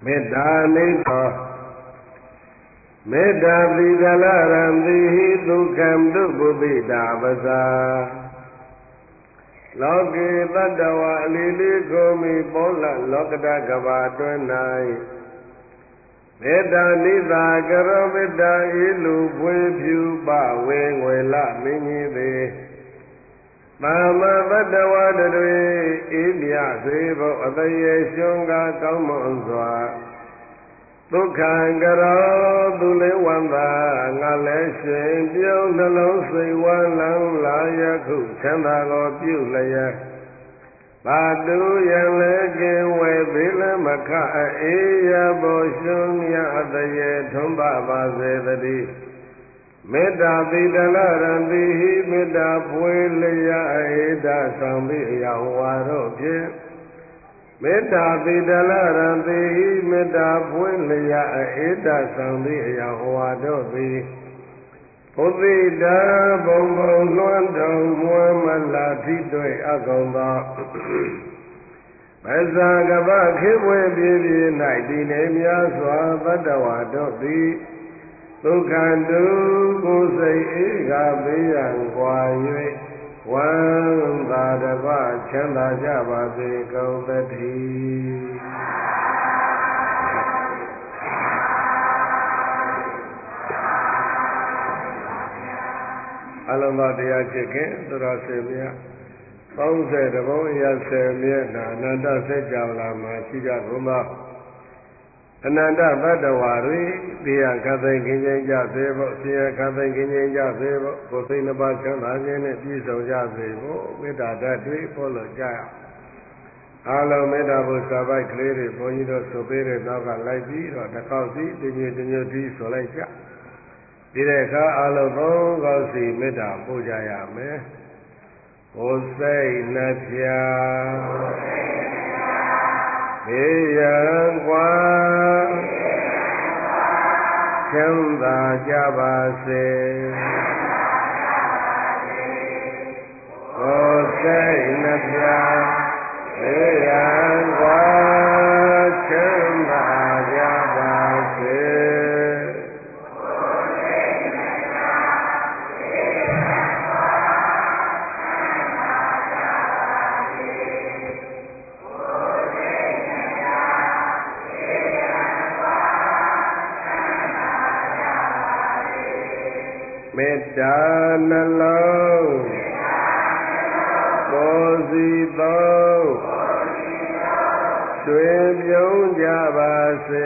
မေတ္တာနိသောမေတ္တာသီကလရံတိဟိဒုက္ခံဒုပုပိတာပဇာလောကေတတ္တဝါအလီလီကိုမိပေါလလောကတကဘာတွင်၌မေတ္တာနိသာကရောမေတ္တာဤလူဖွေဖြူပဝေငွေလမင်းကြီးသည်သမ္မာတတ္တဝါတွေဤမြစေဖို့အတရေရှင်ကကောင်းမွန်စွာဒုက္ခံကရောသူလေးဝန္တာငါလည်းရှင်ပြုံးနှလုံးစိတ်ဝမ်းလန်းလာယခုချမ်းသာကိုပြုလျက်ဘာတူရန်လည်းကင်းဝဲသေးလည်းမခအေးရဖို့ရှင်မြအတရေထွန်းပါစေတည်းမေတ္တာတိတလရံတိဟိမေတ္တာပွေလျာဧတဆောင်သည့်အရာဝါတို့ဖြင့်မေတ္တာတိတလရံတိဟိမေတ္တာပွေလျာဧတဆောင်သည့်အရာဝါတို့သည်ဘုသိတာဘုံဘုံလွှမ်းတုံမွမ်းမလာထိတွေ့အကုန်သောပဇာကပခေဝေပြည့်ပြည့်၌တည်နေများစွာတတ္တဝါတို့သည်ဒုက္ခတုကိုယ်စိတ်ဧကဘေးရန်ကွာ၍ဝမ်းသာတပါးချမ်းသာကြပါစေကုန်သတည်းအလုံးစုံတရားချစ်ခင်သူတော်စင်များ30ဘုံရ10မျက်နှာအနန္တစัจ java လာမှာရှိကြကုန်သောအနန္တဘတ္တဝါတွေတရားခသိင်ခင်းခြင်းကြစေဖို့ဆင်းရဲခသိင်ခင်းခြင်းကြစေဖို့ကိုယ်စိတ်နှပါချမ်းသာခြင်းနဲ့ပြည့်စုံကြစေဖို့မေတ္တာဓာတ်တွေပို့လို့ကြရအားလုံးမေတ္တာဘုရားပိုက်ကလေးတွေဘုန်းကြီးတို့ဆိုပေးတဲ့နောက်ကလိုက်ပြီးတော့တစ်ခေါက်စီတညွတ်တီးဆိုလိုက်ကြဒီတဲ့အခါအားလုံးသုံးခေါက်စီမေတ္တာပို့ကြရမယ်ကိုယ်စိတ်နှပြဘေးရန်ကွာချမ်းသာကြပါစေကိုယ်စိတ်နှပြဘေးရန်ကွာချမ်းသာကြပါစေမေတ္တာနှလုံးကိုယ်စီသုံးရွှေပြုံးကြပါစေ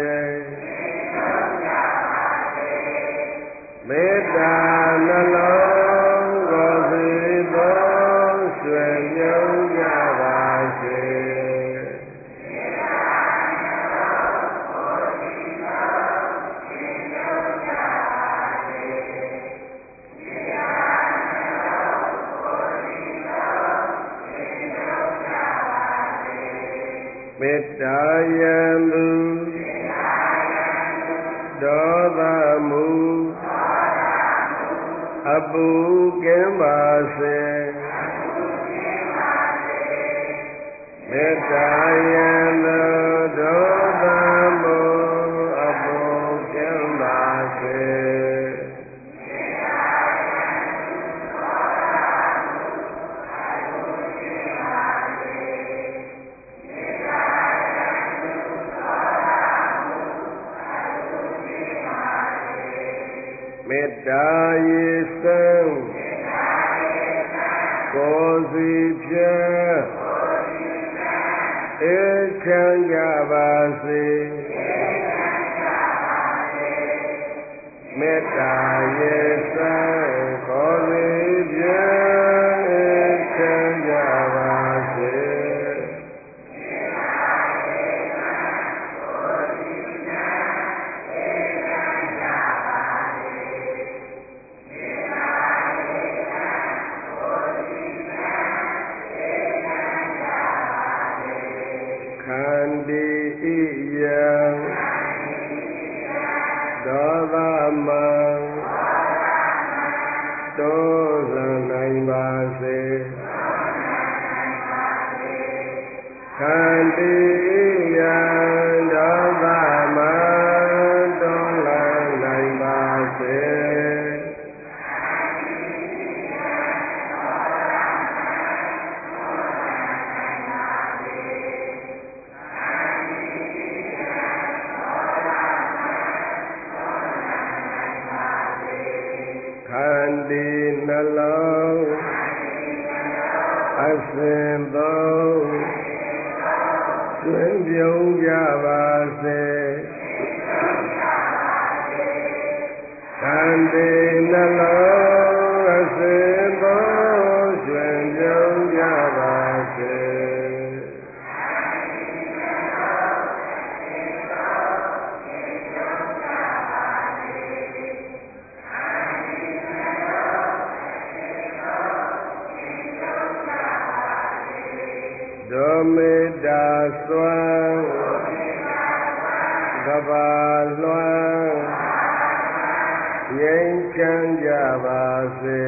မေတ္တာနှလုံးကိုယ်စီသုံးရွှေပြုံးကြပါစေမေတ္တာယံသူဒေါသမူအပူကင်းပါစေမေတ္တာယံသူဒေါသမူအပူကင်းပါစေမေတ္တာယေသံကိုယ်စီဖြင့်အေးချမ်းကြပါစေမေတ္တာယေသံကိုယ်စီဖြင့်အေးချမ်းကြပါစေခန္တီဣယံဒေါသမံတိုးလှန်နိုင်ပါစေခန္တီဣယံဒေါသတွင်ပြုံးကြပါစေခန္တီနှလုံးအစဉ်ပေါ်တွင်ပြုံးကြပါစေဒုမေတ္တာစွမ်းကဘာလွှမ်းငြိမ်းချမ်းကြပါစေ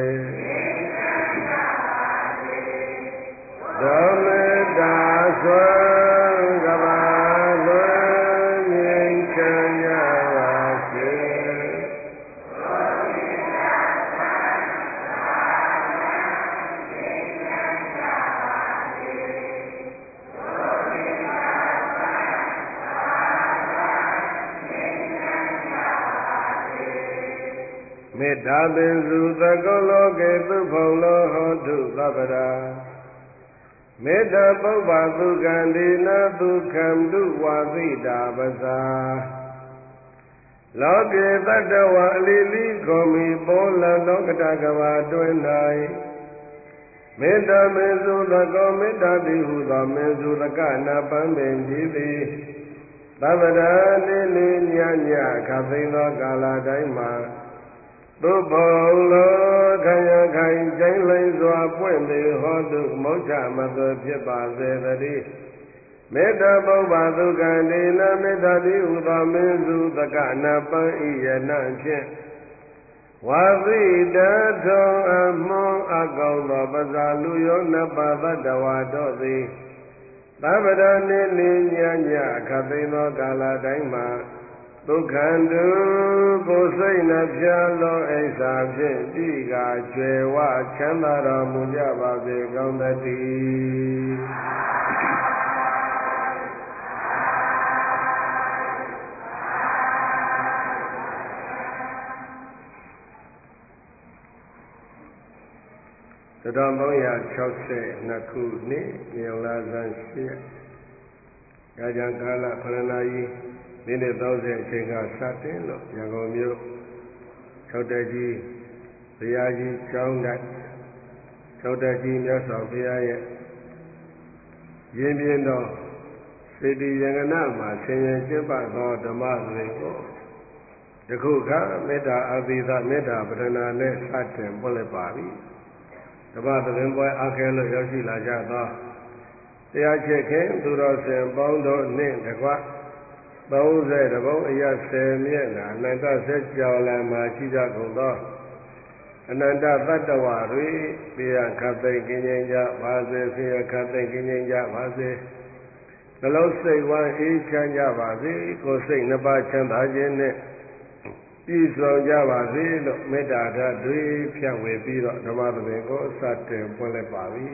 ဒုမေတ္တာစွမ်းကဘာလွှမ်းငြိမ်းချမ်းကြပါစေမေတ္တာပင်စုသကုလောကေသုဖုံလောဟောတုသဗ္ဗရာမေတ္တာပုပ္ပသုကံဒီနာဒုက္ခံတုဝါသိတာပဇာလောကေတတ္တဝါအလီလိခောမိပောလလောကတကဘာတွင်၌မေတ္တာပင်စုသကောမေတ္တာတိဟုသောမေစုသကနာပန်းပင်ကြီးသည်သဗ္ဗရာနေနေညညခသိသောကာလတိုင်းမှာသုဘုံလောခယခိုင်ကျိုင်းလိမ့်စွာပွင့်သည်ဟောတုမောက္ခမသွေဖြစ်ပါစေတည်းမေတ္တာပုဗ္ဗသုကံဒေနမေတ္တာတိဟုသောမင်းစုသကနာပန်းဤယနာဖြင့်ဝါသီတထုံအမွန်အကောင်သောပဇာလူယောနပါသတ္တဝါတို့သည်သဗ္ဗရနေနေညညခသိသောကာလတိုင်းမှာဒုက္ခန္တုကိုယ်စိတ်နှပြလောအိစ္ဆာဖြင့်တိကာကျွယ်ဝချမ်းသာတော်မူကြပါစေကောင်းသတည်း1362ခုနှစ်မြောင်လာဇန်8ရက်ရာဇံကာလ9နာရီမိနစ်30အချိန်ကစတင်လို့ရန်ကုန်မြို့၆တက်ကြီးဘုရားကြီးကျောင်းတိုက်၆တက်ကြီးမြတ်စွာဘုရားရဲ့ရင်းပြင်းသောစေတီရငနာမှာဆင်ရင်ကျင့်ပသောဓမ္မတွေကိုတခုကမေတ္တာအသီသမေတ္တာပဒနာနဲ့စတင်ပွင့်လိုက်ပါပြီဓမ္မသဘင်ပွဲအခဲလို့ရောက်ရှိလာကြသောတရားချစ်ခင်သူတော်စင်ပေါင်းတို့နှင့်တကွ30ဘုံအရ10မျက်နှာအနန္တဆက်ကြော်လာမှာရှိကြကုန်သောအနန္တသတ္တဝါတွေပြရခတ်သိမ့်ကင်းငြိမ်းကြပါစေဆင်းရဲခတ်သိမ့်ကင်းငြိမ်းကြပါစေနှလုံးစိတ်ဝမ်းအေးချမ်းကြပါစေကိုယ်စိတ်နှစ်ပါးချမ်းသာခြင်းနဲ့ပြည့်စုံကြပါစေလို့မေတ္တာဓာတ်တွေဖြန့်ဝေပြီးတော့ဓမ္မသဘင်ကိုစတင်ပွင့်လိုက်ပါပြီ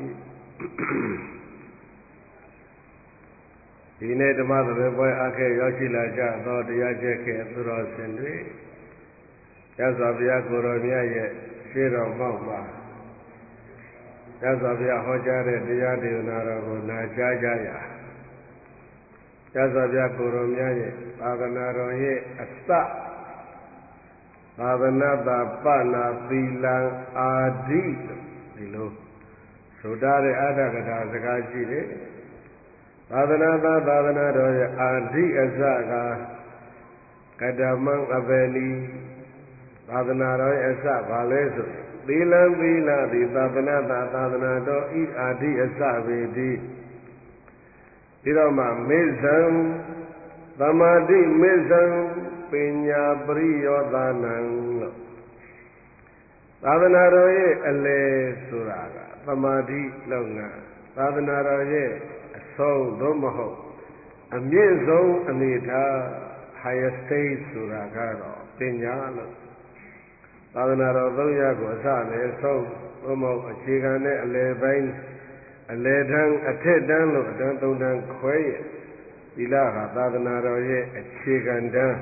ဒီနေ့ဓမ္မသဘင်ပွဲအခက်ရောက်ရှိလာကြသောတရားကျက်ခဲ့သူတော်စင်တွေရသော်ဘုရားကိုယ်တော်မြတ်ရဲ့ရှေးတော်မောက်မှာရသော်ဘုရားဟောကြားတဲ့တရားဒေသနာတော်ကိုနာကြားကြရရသော်ဘုရားကိုယ်တော်မြတ်ရဲ့သာသနာတော်ရဲ့အစသာသနာတပနာသီလံအာဓိဒီလိုဆိုထားတဲ့အတ္တကထာစကားရှိတယ်သာသနာတော်ရဲ့အာဓိအစကကတ္တမံအဘယ်နီသာသနာတော်ရဲ့အစဘာလဲဆိုသီလံသည်သာသနာတော်ဤအာဓိအစပေတိပြီးတော့မှမေဇံသမာဓိမေဇံပညာပရိယောသာနံလို့သာသနာတော်ရဲ့အလယ်ဆိုတာကသမာဓိလုပ်ငန်းသာသနာတော်ရဲ့အဆုံးသို့မဟုတ်အမြင့်ဆုံးအနေထား higher stage ဆိုတာကတော့ပညာလို့သာသနာတော်၃ရပ်ကိုအစလည်းအဆုံးသို့မဟုတ်အခြေခံနဲ့အလယ်ပိုင်းအလယ်တန်းအထက်တန်းလို့အတန်း၃တန်းခွဲရသီလဟာသာသနာတော်ရဲ့အခြေခံတန်း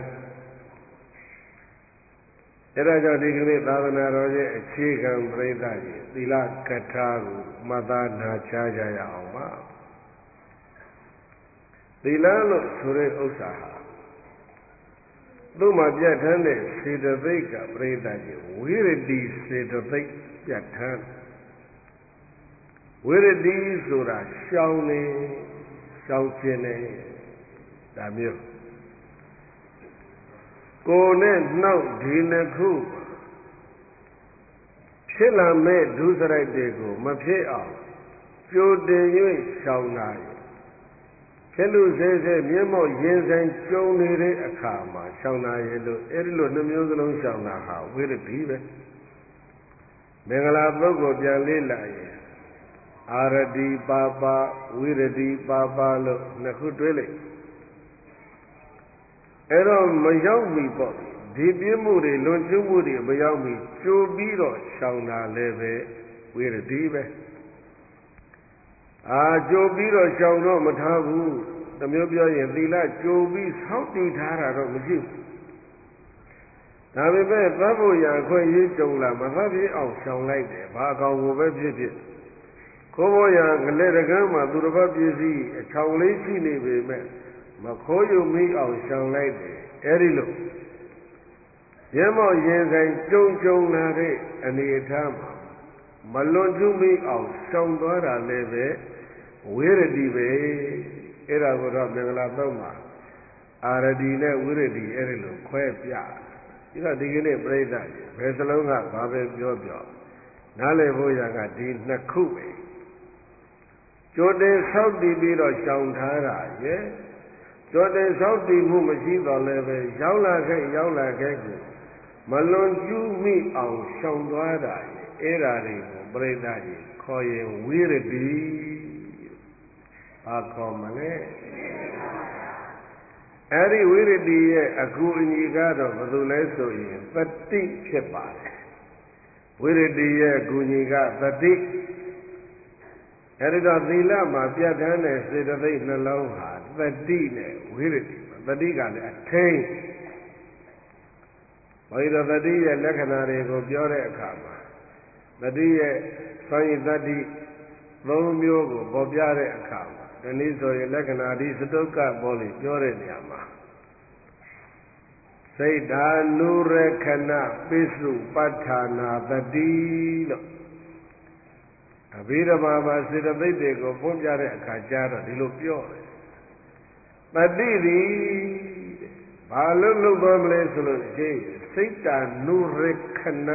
အဲဒါကြောင့်ဒီကနေ့သာသနာတော်ရဲ့အခြေခံပရိသတ်ကြီးသီလကထာကိုမှတ်သားနာကြားကြရအောင်ပါသီလလို့ဆိုတဲ့ဥစ္စာဟာသူ့မှာပြဋ္ဌာန်းတဲ့စေတသိက်ကပရိသတ်ကြီးဝိရတိစေတသိက်ပြဋ္ဌာန်းဝိရတိဆိုတာရှောင်နေရှောင်ခြင်းနေဒါမျိုးကိုယ်နဲ့နှောက်ဒီနှစ်ခုဖြစ်လာမဲ့ဒုစရိုက်တွေကိုမဖြစ်အောင်ကြိုတင်၍ရှောင်တာဖြစ်လို့စေစေမျက်မှောက်ရင်ဆိုင်ကြုံနေတဲ့အခါမှာရှောင်တာရဲ့လို့အဲ့ဒီလိုနှမျိုးစလုံးရှောင်တာဟာဝိရတိပဲမင်္ဂလာပုဂ္ဂိုလ်ပြန်လေ့လာရင်အာရတိပါပါဝိရတိပါပါလို့နှစ်ခုတွဲလိုက်အဲ့တော့မရောက်မီပေါ့ဒီပြည့်မှုတွေလွန်ကျူးမှုတွေမရောက်မီကြိုပြီးတော့ရှောင်တာလည်းပဲဝိရတိပဲကြိုပြီးတော့ရှောင်တော့မထားဘူးတမျိုးပြောရင်သီလကြိုပြီးဆောက်တည်ထားတာတော့မရှိဘူးဒါပေမဲ့သတ်ဖို့ရအခွင့်အရေးကြုံလာမသတ်ဖြစ်အောင်ရှောင်လိုက်တယ်ဘာအကောင်ကိုပဲဖြစ်ဖြစ်ခိုးဖို့ရငလဲတကမ်းမှာသူတစ်ပတ်ပြည့်စည်အချောင်လေးရှိနေပေမဲ့မခိုးယူမိအောင်ရှောင်လိုက်တယ်အဲ့ဒီလိုရဲမော့ရင်ဆိုင်ကြုံလာတဲ့အနေအထားမှာမလွန်ကျူးမိအောင်ရှောင်သွားတာလည်းပဲဝိရတိပဲအဲ့ဒါကိုတော့မင်္ဂလာသုံးမှာအာရတိနဲ့ဝိရတိအဲ့ဒီလိုခွဲပြပြီးတော့ဒီကနေ့ပြိဿကြီးဘယ်စလုံးကဘာပဲပြောနားလည်ဖို့ရကဒီနှစ်ခုပဲကြိုတင်ဆောက်တည်ပြီးတော့ရှောင်ထားတာရဲ့ကြိုတင်ဆောက်တည်မှုမရှိတော့လည်းပဲရောက်လာခဲ့ကိုမလွန်ကျူးမိအောင်ရှောင်သွားတာရဲ့အဲ့ဒါတွေကိုပြိဿကြီးခေါ်ရင်ဝိရတိဘာခေါ်မလဲအဲ့ဒီဝိရတိရဲ့အကူအညီကတော့ဘယ်လိုလဲဆိုရင်သတိဖြစ်ပါတယ်ဝိရတိရဲ့အကူအညီကသတိအဲ့ဒီတော့သီလမှာပြဋ္ဌာန်းတဲ့စေတသိက်နှလုံးဟာသတိနဲ့ဝိရတိသတိကလည်းအထိန်ဘယ်လိုသတိရဲ့လက္ခဏာတွေကိုပြောတဲ့အခါမှာသတိရဲ့စွမ်းရည်သတိသုံးမျိုးကိုပေါ်ပြတဲ့အခါမှာဒီနည်းဆိုရင်လက္ခဏာဒီစတုကပေါ်လိပြောတဲ့နေရာမှာစိတ်ဓာနုရခဏပိစုပဋ္ဌာနာတတိလို့အဘိဓမ္မာမှာစေတသိက်တွေကိုပွင့်ပြတဲ့အခါကျတော့ဒီလိုပြောတယ်တတိသည်ဘာလို့လုပ်သွားမလဲဆိုလို့ရှိရင်စိတ်ဓာနုရခဏ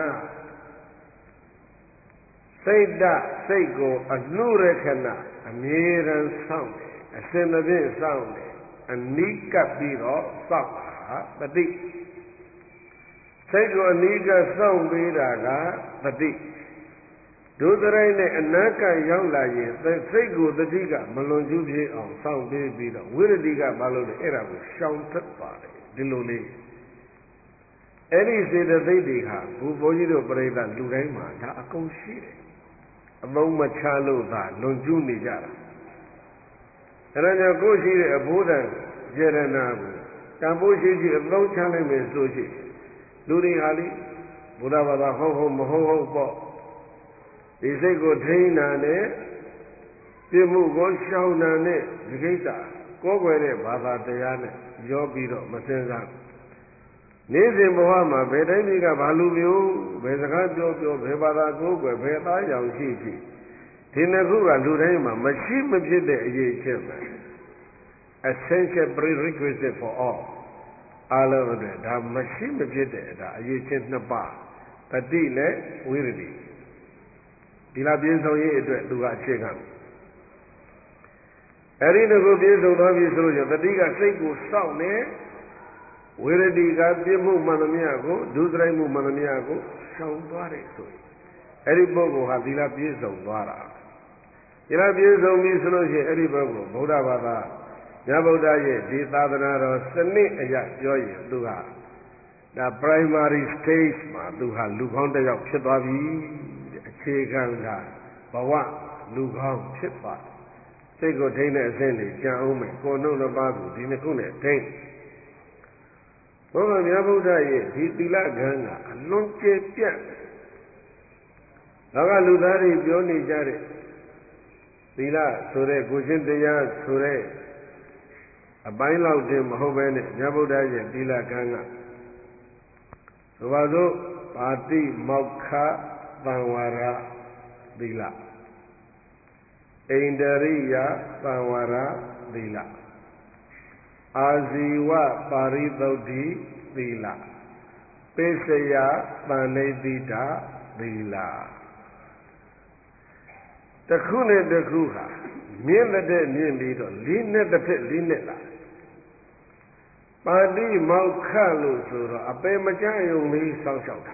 စိတ်ကိုအနုရခဏအမြဲတမ်းစောင့်တယ်အစဉ်သဖြင့်စောင့်တယ်အနိကပ်ပြီးတော့စောင့်တာတတိစိတ်ကိုအနိကပ်စောင့်ပေးတာကတတိဒုစရိုက်နဲ့အနာကရောက်လာရင်စိတ်ကိုတတိကမလွန်ကျူးပြေအောင်စောင့်ပေးပြီးတော့ဝိရတိကမလုပ်နဲ့အဲ့ဒါကိုရှောင်ထွက်ပါတယ်ဒီလိုလေးအဲ့ဒီစေတသိက်တွေဟာဘုန်းကြီးတို့ပြိဿလူတိုင်းမှာဒါအကုန်ရှိတယ်အသုံးမချလို့သာလွန်ကျူးနေကြတာအဲ့ဒါကြောင့်ကိုယ်ရှိတဲ့အဘိဓမ္မာကျေရနာကိုတန်ဖိုးရှိအသုံးချနိုင်မယ်ဆိုရှိလူတွေဟာလေဘုရားဘာသာဟုတ်မဟုတ်ပေါ့ဒီစိတ်ကိုထိန်းတာနဲ့ပြမှုကိုရှောင်တာနဲ့ဒီကိစ္စကိုယ်ွယ်တဲ့ဘာသာတရားနဲ့ရောပြီးတော့မစင်စားနေ့စဉ်ဘဝမှာဘယ်တိုင်းပြည်ကဘာလူမျိုးဘယ်စကားပြောဘယ်ဘာသာကိုယ်ွယ်ဘယ်သားရောင်ရှိဒီနှစ်ခုကလူတိုင်းမှာမရှိမဖြစ်တဲ့အရေးချင်းပဲ essential prerequisite for all အားလုံးအတွက်ဒါမရှိမဖြစ်တဲ့ဒါအရေးချင်းနှစ်ပါးတတိနဲ့ဝိရတိဒီလားပြည့်စုံရေးအတွက်သူကအခြေခံအဲ့ဒီတစ်ခုပြည့်စုံသွားပြီဆိုလို့ရှိရင်တတိကစိတ်ကိုစောင့်နေဝိရတိကပြည့်မှုမှန်သမျှကိုဒုစရိုက်မှုမှန်သမျှကိုရှောင်သွားတယ်ဆိုရင်အဲ့ဒီပုဂ္ဂိုလ်ဟာဒီလားပြည့်စုံသွားတာဒီလားပြည့်စုံပြီဆိုလို့ရှိရင်အဲ့ဒီပုဂ္ဂိုလ်ဗုဒ္ဓဘာသာမြတ်ဗုဒ္ဓရဲ့ဒီသာသနာတော်စနစ်အရပြောရင်သူဟာဒါ primary stage မှာသူဟာလူကောင်းတစ်ယောက်ဖြစ်သွားပြီအခြေခံကဘဝလူကောင်းဖြစ်သွားစိတ်ကိုထိန်းတဲ့အဆင့်တွေကြံအောင်မယ်ကိုယ်နှုတ်နှစ်ပါးကိုဒီနှစ်ခုနဲ့ထိန်းဘုရားမြတ်ဗုဒ္ဓရဲ့ဒီသီလကံကအလွန်ကျယ်ပြန့်တော့ကလူသားတွေပြောနေကြတဲ့သီလဆိုတဲ့ကိုချင်းတရားဆိုတဲ့အပိုင်းလောက်တည်းမဟုတ်ပဲနဲ့မြတ်ဗုဒ္ဓရဲ့သီလကံကဆိုပါစို့ပါတိမောက္ခသံဝရသီလဣန္ဒရိယသံဝရသီလအာဇီဝပါရိသုဒ္ဓိသီလပိစယပန္နိတိတသီလတစ်ခုနဲ့တစ်ခုဟာမြင့်တဲ့မြင့်ပြီးတော့လေးနဲ့တစ်ဖက်လေးနဲ့လာပါတိမောက္ခလို့ဆိုတော့အပေမကြယုံလေးစောင့်ရှောက်တာ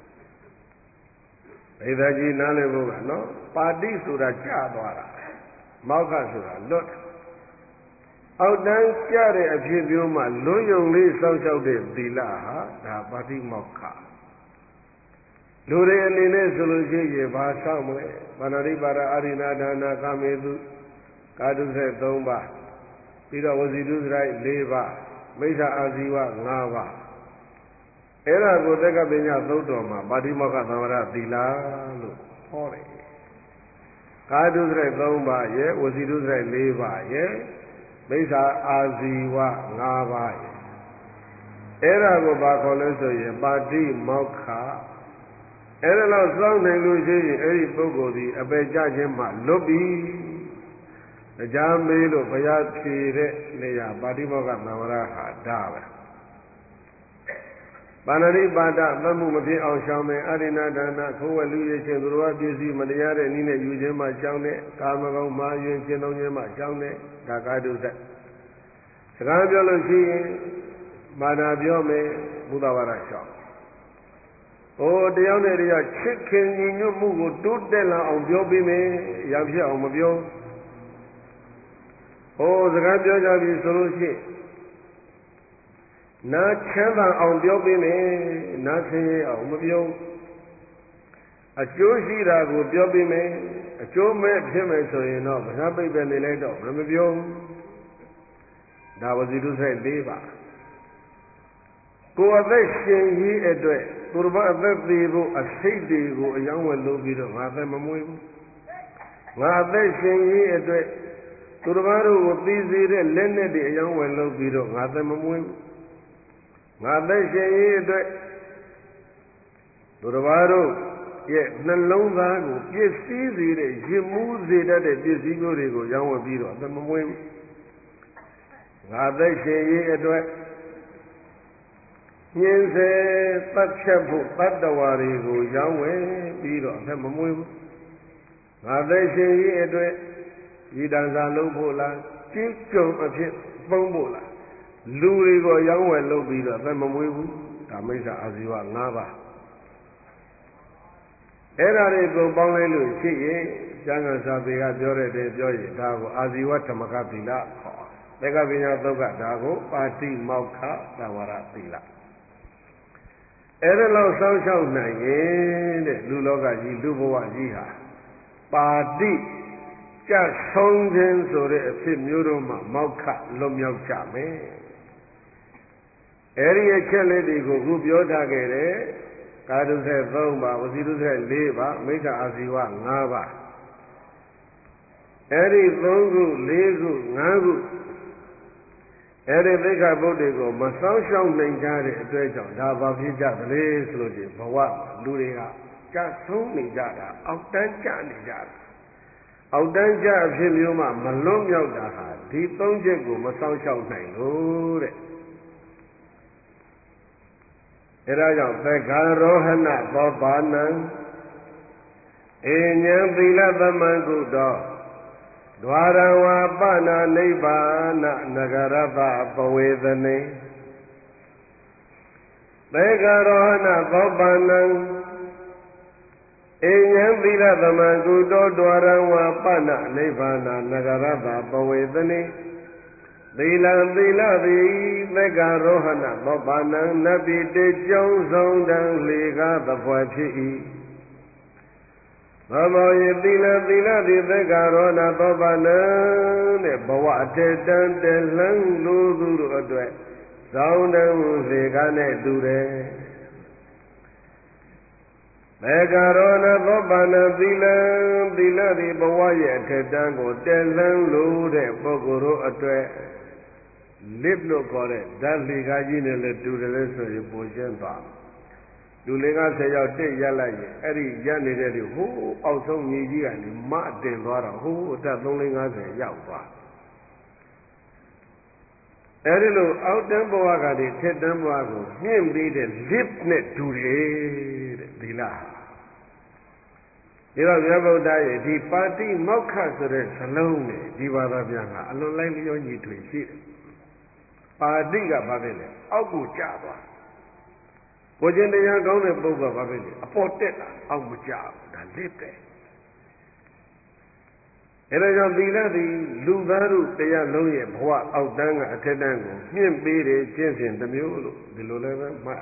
ဘိသာကြီးနားလည်ဖို့ကနော်ပါတိဆိုတာကြာသွားတာမောက္ခဆိုတာလွတ်အောက်တန်းကြတဲ့အဖြစ်မျိုးမှလွတ်ယုံလေးစောင့်ရှောက်တဲ့သီလဟာဒါပါတိမောက္ခလူတွေအနေနဲ့ဆိုလို့ရှိရင်ဘာဆောင်မလဲပါဏာတိပါဒအာရိနာဒါနာကာမေတုကာတုဆက်3ပါးပြီးတော့ဝစီတုစရိုက်4ပါးမိစ္ဆာအာဇီဝ5ပါးအဲ့ဒါကိုသက္ကပညာသုတ်တော်မှာပါတိမောက္ခသံဝရသီလလို့ဟောတယ်ကာတုစရိုက်3ပါးရဲ့ဝစီတုစရိုက်4ပါးရဲ့မိစ္ဆာအာဇီဝ5ပါးရဲ့အဲ့ဒါကိုဘာခေါ်လဲဆိုရင်ပါတိမောက္ခအဲ့ဒါတော့စောင့်နိုင်လို့ရှိရင်အဲ့ဒီပုဂ္ဂိုလ်ဒီအပေကြခြင်းမှလွတ်ပြီတရားမေးလို့ဘုရားဖြေတဲ့နေရာပါတိမောက္ခသံဝရဟာဒါပဲပါဏာတိပါဒသမှုမဖြစ်အောင်ရှောင်မယ်အရိဏဒါနခိုးဝဲလူရခြင်းသူတော်ပစ္စည်းမတရားတဲ့နည်းနဲ့ယူခြင်းမှရှောင်တဲ့ကာမဂုဏ်မာယွင်ခြင်းသုံးခြင်းမှရှောင်တဲ့ဒါကာတုသက်စကားပြောလို့ရှိရင်မာနာပြောမယ်ဘုဒ္ဓဘာသာရှောင်တယောက်နဲ့တယောက်ချစ်ခင်ညီညွတ်မှုကိုတိုးတက်လာအောင်ပြောပေးမယ်ရံဖြစ်အောင်မပြောစကားပြောကြပြီဆိုလို့ရှိရင်နားချမ်းသာအောင်ပြောပေးမယ်နားဆင်းရဲအောင်မပြောအကျိုးရှိတာကိုပြောပေးမယ်အကျိုးမဲ့ဖြစ်မယ်ဆိုရင်တော့ဗราပိတ်ပဲနေလိုက်တော့မပြောဒါဝစီတုဆိုင်၄ပါးကိုယ်အသက်ရှင်ရေးအတွက်သူတစ်ပါးအသက်သေးဖို့အစိတ်တွေကိုအယောင်းဝယ်လုပ်ပြီးတော့ငါသက်မမွေးဘူးငါအသက်ရှင်ရေးအတွက်သူတစ်ပါးတို့ကိုသိစေတဲ့လက်နဲ့တွေအယောင်းဝယ်လုပ်ပြီးတော့ငါသက်မမွေးဘူးငါသက်ရှင်ရေးအတွက်သူတစ်ပါးတို့ရဲ့နှလုံးသားကိုပြည့်စည်စေတဲ့ရင်မှုစေတတ်တဲ့ပစ္စည်းမျိုးတွေကိုရောင်းဝယ်ပြီးတော့သက်မမွေးဘူးငါသက်ရှင်ရေးအတွက်ညင်စေတတ်ဖြတ်ဖို့တတ္တဝါတွေကိုရောင်းဝယ်ပြီးတော့အသက်မမွေးဘူးငါသက်ရှင်ရေးအတွက်ဤတန်စာလုပ်ဖို့လားကျင့်ကြုံအဖြစ်ပုံဖို့လားလူတွေကိုရောင်းဝယ်လုပ်ပြီးတော့အသက်မမွေးဘူးဒါမိစ္ဆာအာဇီဝ5ပါးအဲ့ဒါတွေကိုပေါင်းလိုက်လို့ရှိရင်ကျမ်းဂန်စာပေကပြောတဲ့တည်းပြောရင်ဒါကိုအာဇီဝဓမ္မကသီလခေါ်သက္ကပညာသုတ်ကဒါကိုပါတိမောက္ခသံဝရသီလအဲ့ဒါလောက်စောင့်ရှောက်နိုင်ရင်တဲ့လူလောကကြီးလူဘဝကြီးဟာပါတိကြဆုံးခြင်းဆိုတဲ့အဖြစ်မျိုးတို့မှမောက္ခလွတ်မြောက်ကြမယ်အဲ့ဒီအချက်လေးတွေကိုခုပြောထားခဲ့တယ်ကာတုဆက်3ပါးဝစီတုဆက်4ပါးမိစ္ဆာအာဇီဝ5ပါးအဲ့ဒီ3ခု4ခု5ခုအဲ့ဒီသိက္ခာပုဒ်တွေကိုမစောင့်ရှောက်နိုင်ကြတဲ့အတွက်ကြောင့်ဒါဘာဖြစ်ကြသလဲဆိုလို့ဒီဘဝလူတွေကကြဆုံးနေကြတာအောက်တန်းကျနေကြတာအောက်တန်းကျအဖြစ်မျိုးမှမလွတ်မြောက်တာဟာဒီ3ချက်ကိုမစောင့်ရှောက်နိုင်လို့တဲ့အဲဒါကြောင့်သက္ခာရောဟဏသောပါဏံအဉ္ဉံသီလသမံကုတောဒွါရဝါပနာနိဗ္ဗာနနဂရတပဝေသနေသက္ခာရောဟဏသောပါဏံအဉ္ဉံသီလသမံကုတောဒွါရဝါပနာနိဗ္ဗာနနဂရတပဝေသနေသီလသီလသည်သက္ကရောဟဏသောပါဏံနတ်ပြည်တေကြောင်းဆောင်တံလေကားသဖွယ်ဖြစ်၏သောမောယသီလသီလသည်သက္ကရောဟဏသောပါဏံတဲ့ဘဝအတေတံတလန်းလူသူတို့အတွက်ဆောင်တံလေကားနဲ့တူတယ်သက္ကရောဟဏသောပါဏံသီလသီလသည်ဘဝရဲ့အထေတံကိုတလန်းလို့တဲ့ပုဂ္ဂိုလ်တို့အတွက် lip လို့ခေါ်တဲ့ဓာတ်လေကားကြီးနဲ့လည်းတူတယ်လဲဆိုရင်ပိုရှင်းသွားလူ50ယောက်တက်ရက်လိုက်ရင်အဲ့ဒီရက်နေတဲ့လူဟိုးအောက်ဆုံးမြေကြီးကနေမတင်သွားတော့ဟိုးအတက်350ရောက်သွားအဲ့ဒီလိုအောက်တန်းဘဝကနေထက်တန်းဘဝကိုမြင့်ပြီးတဲ့ lip နဲ့တူတယ်တဲ့သီလဒီတော့မြတ်ဗုဒ္ဓရဲ့ဒီပါတိမောက္ခဆိုတဲ့ဇလုံးနဲ့ဒီဘာသာပြန်ကအလွန်လိုက်လျောညီထွေရှိတယ်ပါတိကဘာဖြစ်လဲအောက်ကိုကျသွားကိုကျင်တရားကောင်းတဲ့ပုဂ္ဂိုလ်ကဘာဖြစ်လဲအပေါ်တက်လာအောက်မကျဘူးဒါလစ်တယ်အဲဒါကြောင့်သီလသည်လူသားတို့တရားလုံးရဲ့ဘဝအောက်တန်းကအထက်တန်းကိုမြင့်ပေးတယ်ကျင့်စဉ်တစ်မျိုးလို့ဒီလိုလည်းပဲမှတ်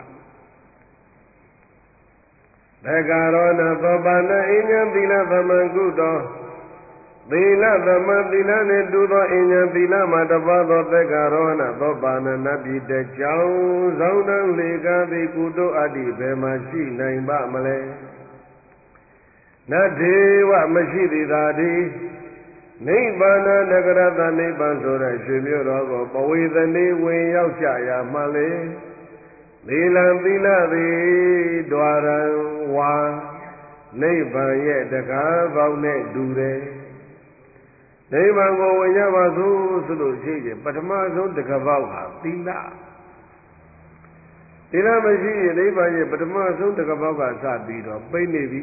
သက္ကာရောဏသောပါဏအញ្ញံသီလသမံကုတောသီလသမသီလနှင့်တူသောအញ្ញံသီလမှာတပါသောသက္ကာရောဏသောပါဏနတ်ပြည်တကြောင်ဆောင်တန်းလေကားသည်ကုတုအတ္တိဘယ်မှာရှိနိုင်ပါမလဲနတ်ဒေဝမရှိသည်သာဒီနိဗ္ဗာန်နဂရတနိဗ္ဗာန်ဆိုတဲ့ရွှေမြို့တော်ကိုပဝေသနေဝင်ရောက်ကြရာမှလေသီလံသီလသည်ဒွါရံဝါနိဗ္ဗာန်ရဲ့တကားပေါက်နဲ့တူတယ်နိဗ္ဗာန်ကိုဝင်ရပါစို့ဆိုလို့ရှိရင်ပထမဆုံးတကားပေါက်ဟာသီလသီလမရှိရင်နိဗ္ဗာန်ရဲ့ပထမဆုံးတကားပေါက်ကစပြီးတော့ပိတ်နေပြီ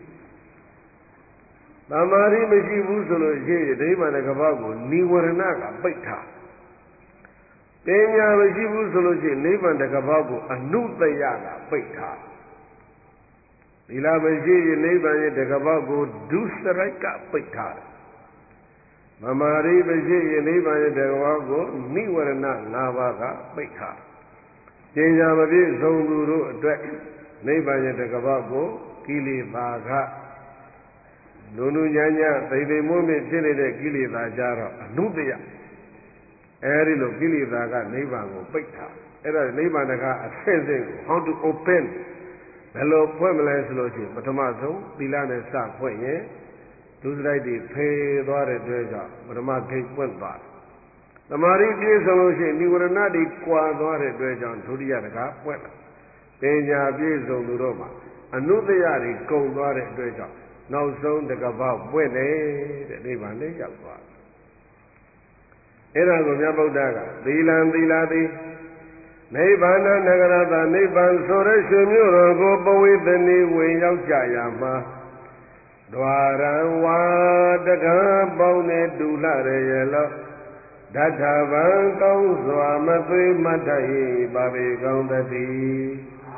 သမာဓိမရှိဘူးဆိုလို့ရှိရင်နိဗ္ဗာန်တကားပေါက်ကိုနိဝရဏကပိတ်ထားပညာမရှိဘူးဆိုလို့ရှိရင်နိဗ္ဗာန်တကားပေါက်ကိုအနုတယကပိတ်ထားသီလမရှိရင်နိဗ္ဗာန်ရဲ့တကားပေါက်ကိုဒုစရိုက်ကပိတ်ထားတယ်မမာရိမရှိရင်နိဗ္ဗာန်ရဲ့တကားပေါက်ကိုနိဝရဏ5ပါးကပိတ်ထားပညာမပြည့်စုံသူတို့အတွက်နိဗ္ဗာန်ရဲ့တကားပေါက်ကိုကိလေသာကနုနုညံ့ညံ့သိသိမွေ့မြင့်ဖြစ်နေတဲ့ကိလေသာကြတော့အနုတယအဲဒီလိုကိလေသာကနိဗ္ဗာန်ကိုပိတ်ထားအဲ့ဒါနိဗ္ဗာန်တကားအဆင့်ဆင့်ကို how to open ဘယ်လိုဖွင့်မလဲဆိုလို့ရှိရင်ပထမဆုံးသီလနဲ့စဖွင့်ရင်ဒုစရိုက်တွေဖေးသွားတဲ့အတွက်ကြောင့်ပထမဂိတ်ပွင့်သွားသမာဓိပြည့်စုံလို့ရှိရင်និဝရဏတွေကွာသွားတဲ့အတွက်ကြောင့်ဒုတိယတကားပွင့်လာပညာပြည့်စုံသူတို့မှာအနုတယတွေကုန်သွားတဲ့အတွက်ကြောင့်နောက်ဆုံးတကားပေါက်ပွင့်နေတဲ့နိဗ္ဗာန်လေးရောက်သွားအဲ့ဒါကိုမြတ်ဗုဒ္ဓကသီလံသီလသည်နိဗ္ဗာန်နဂရတနိဗ္ဗာန်ဆိုတဲ့ရွှေမြို့တော်ကိုပဝေသနေဝင်ရောက်ကြရာမှာဒွါရံဝါတကားပေါင်းနဲ့တူလှရရဲ့လို့ဓတ္ထဗံကောင်းစွာမသွေးမတ်တတ်၏ပါပေကောင်းသတည်း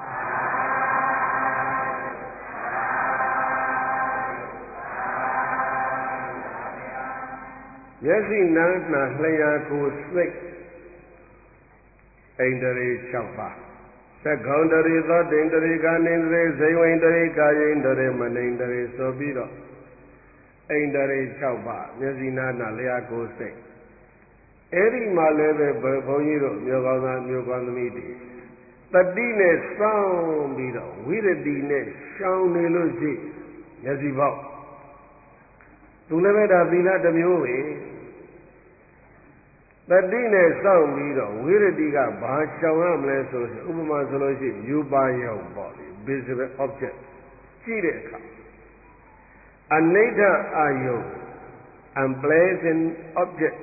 မျက်စိနားနှာလျှာကိုယ်စိတ်ဣန္ဒြေ6ပါးသက္ကောန္တရေသောတိန္ဒြေကာနိန္ဒြေဇိဝိန္ဒြေကာယိန္ဒြေမနိန္ဒြေဆိုပြီးတော့ဣန္ဒြေ6ပါးမျက်စိနားနှာလျှာကိုယ်စိတ်အဲ့ဒီမှာလည်းပဲဘုန်းကြီးတို့မျိုးကောင်းသားမျိုးကောင်းသမီးတွေတတိနဲ့စောင့်ပြီးတော့ဝိရတိနဲ့ရှောင်နေလို့ရှိမျက်စိပေါက်သူလည်းပဲဒါသီလတစ်မျိုးပဲတတိနဲ့စောင့်ပြီးတော့ဝိရတိကဘာရှောင်ရမလဲဆိုလို့ဥပမာဆိုလို့ရှိရင်ယူပါယုံပေါ့လေ visible object ကြည့်တဲ့အခါအနိဋ္ဌအာယုံ unpleasant object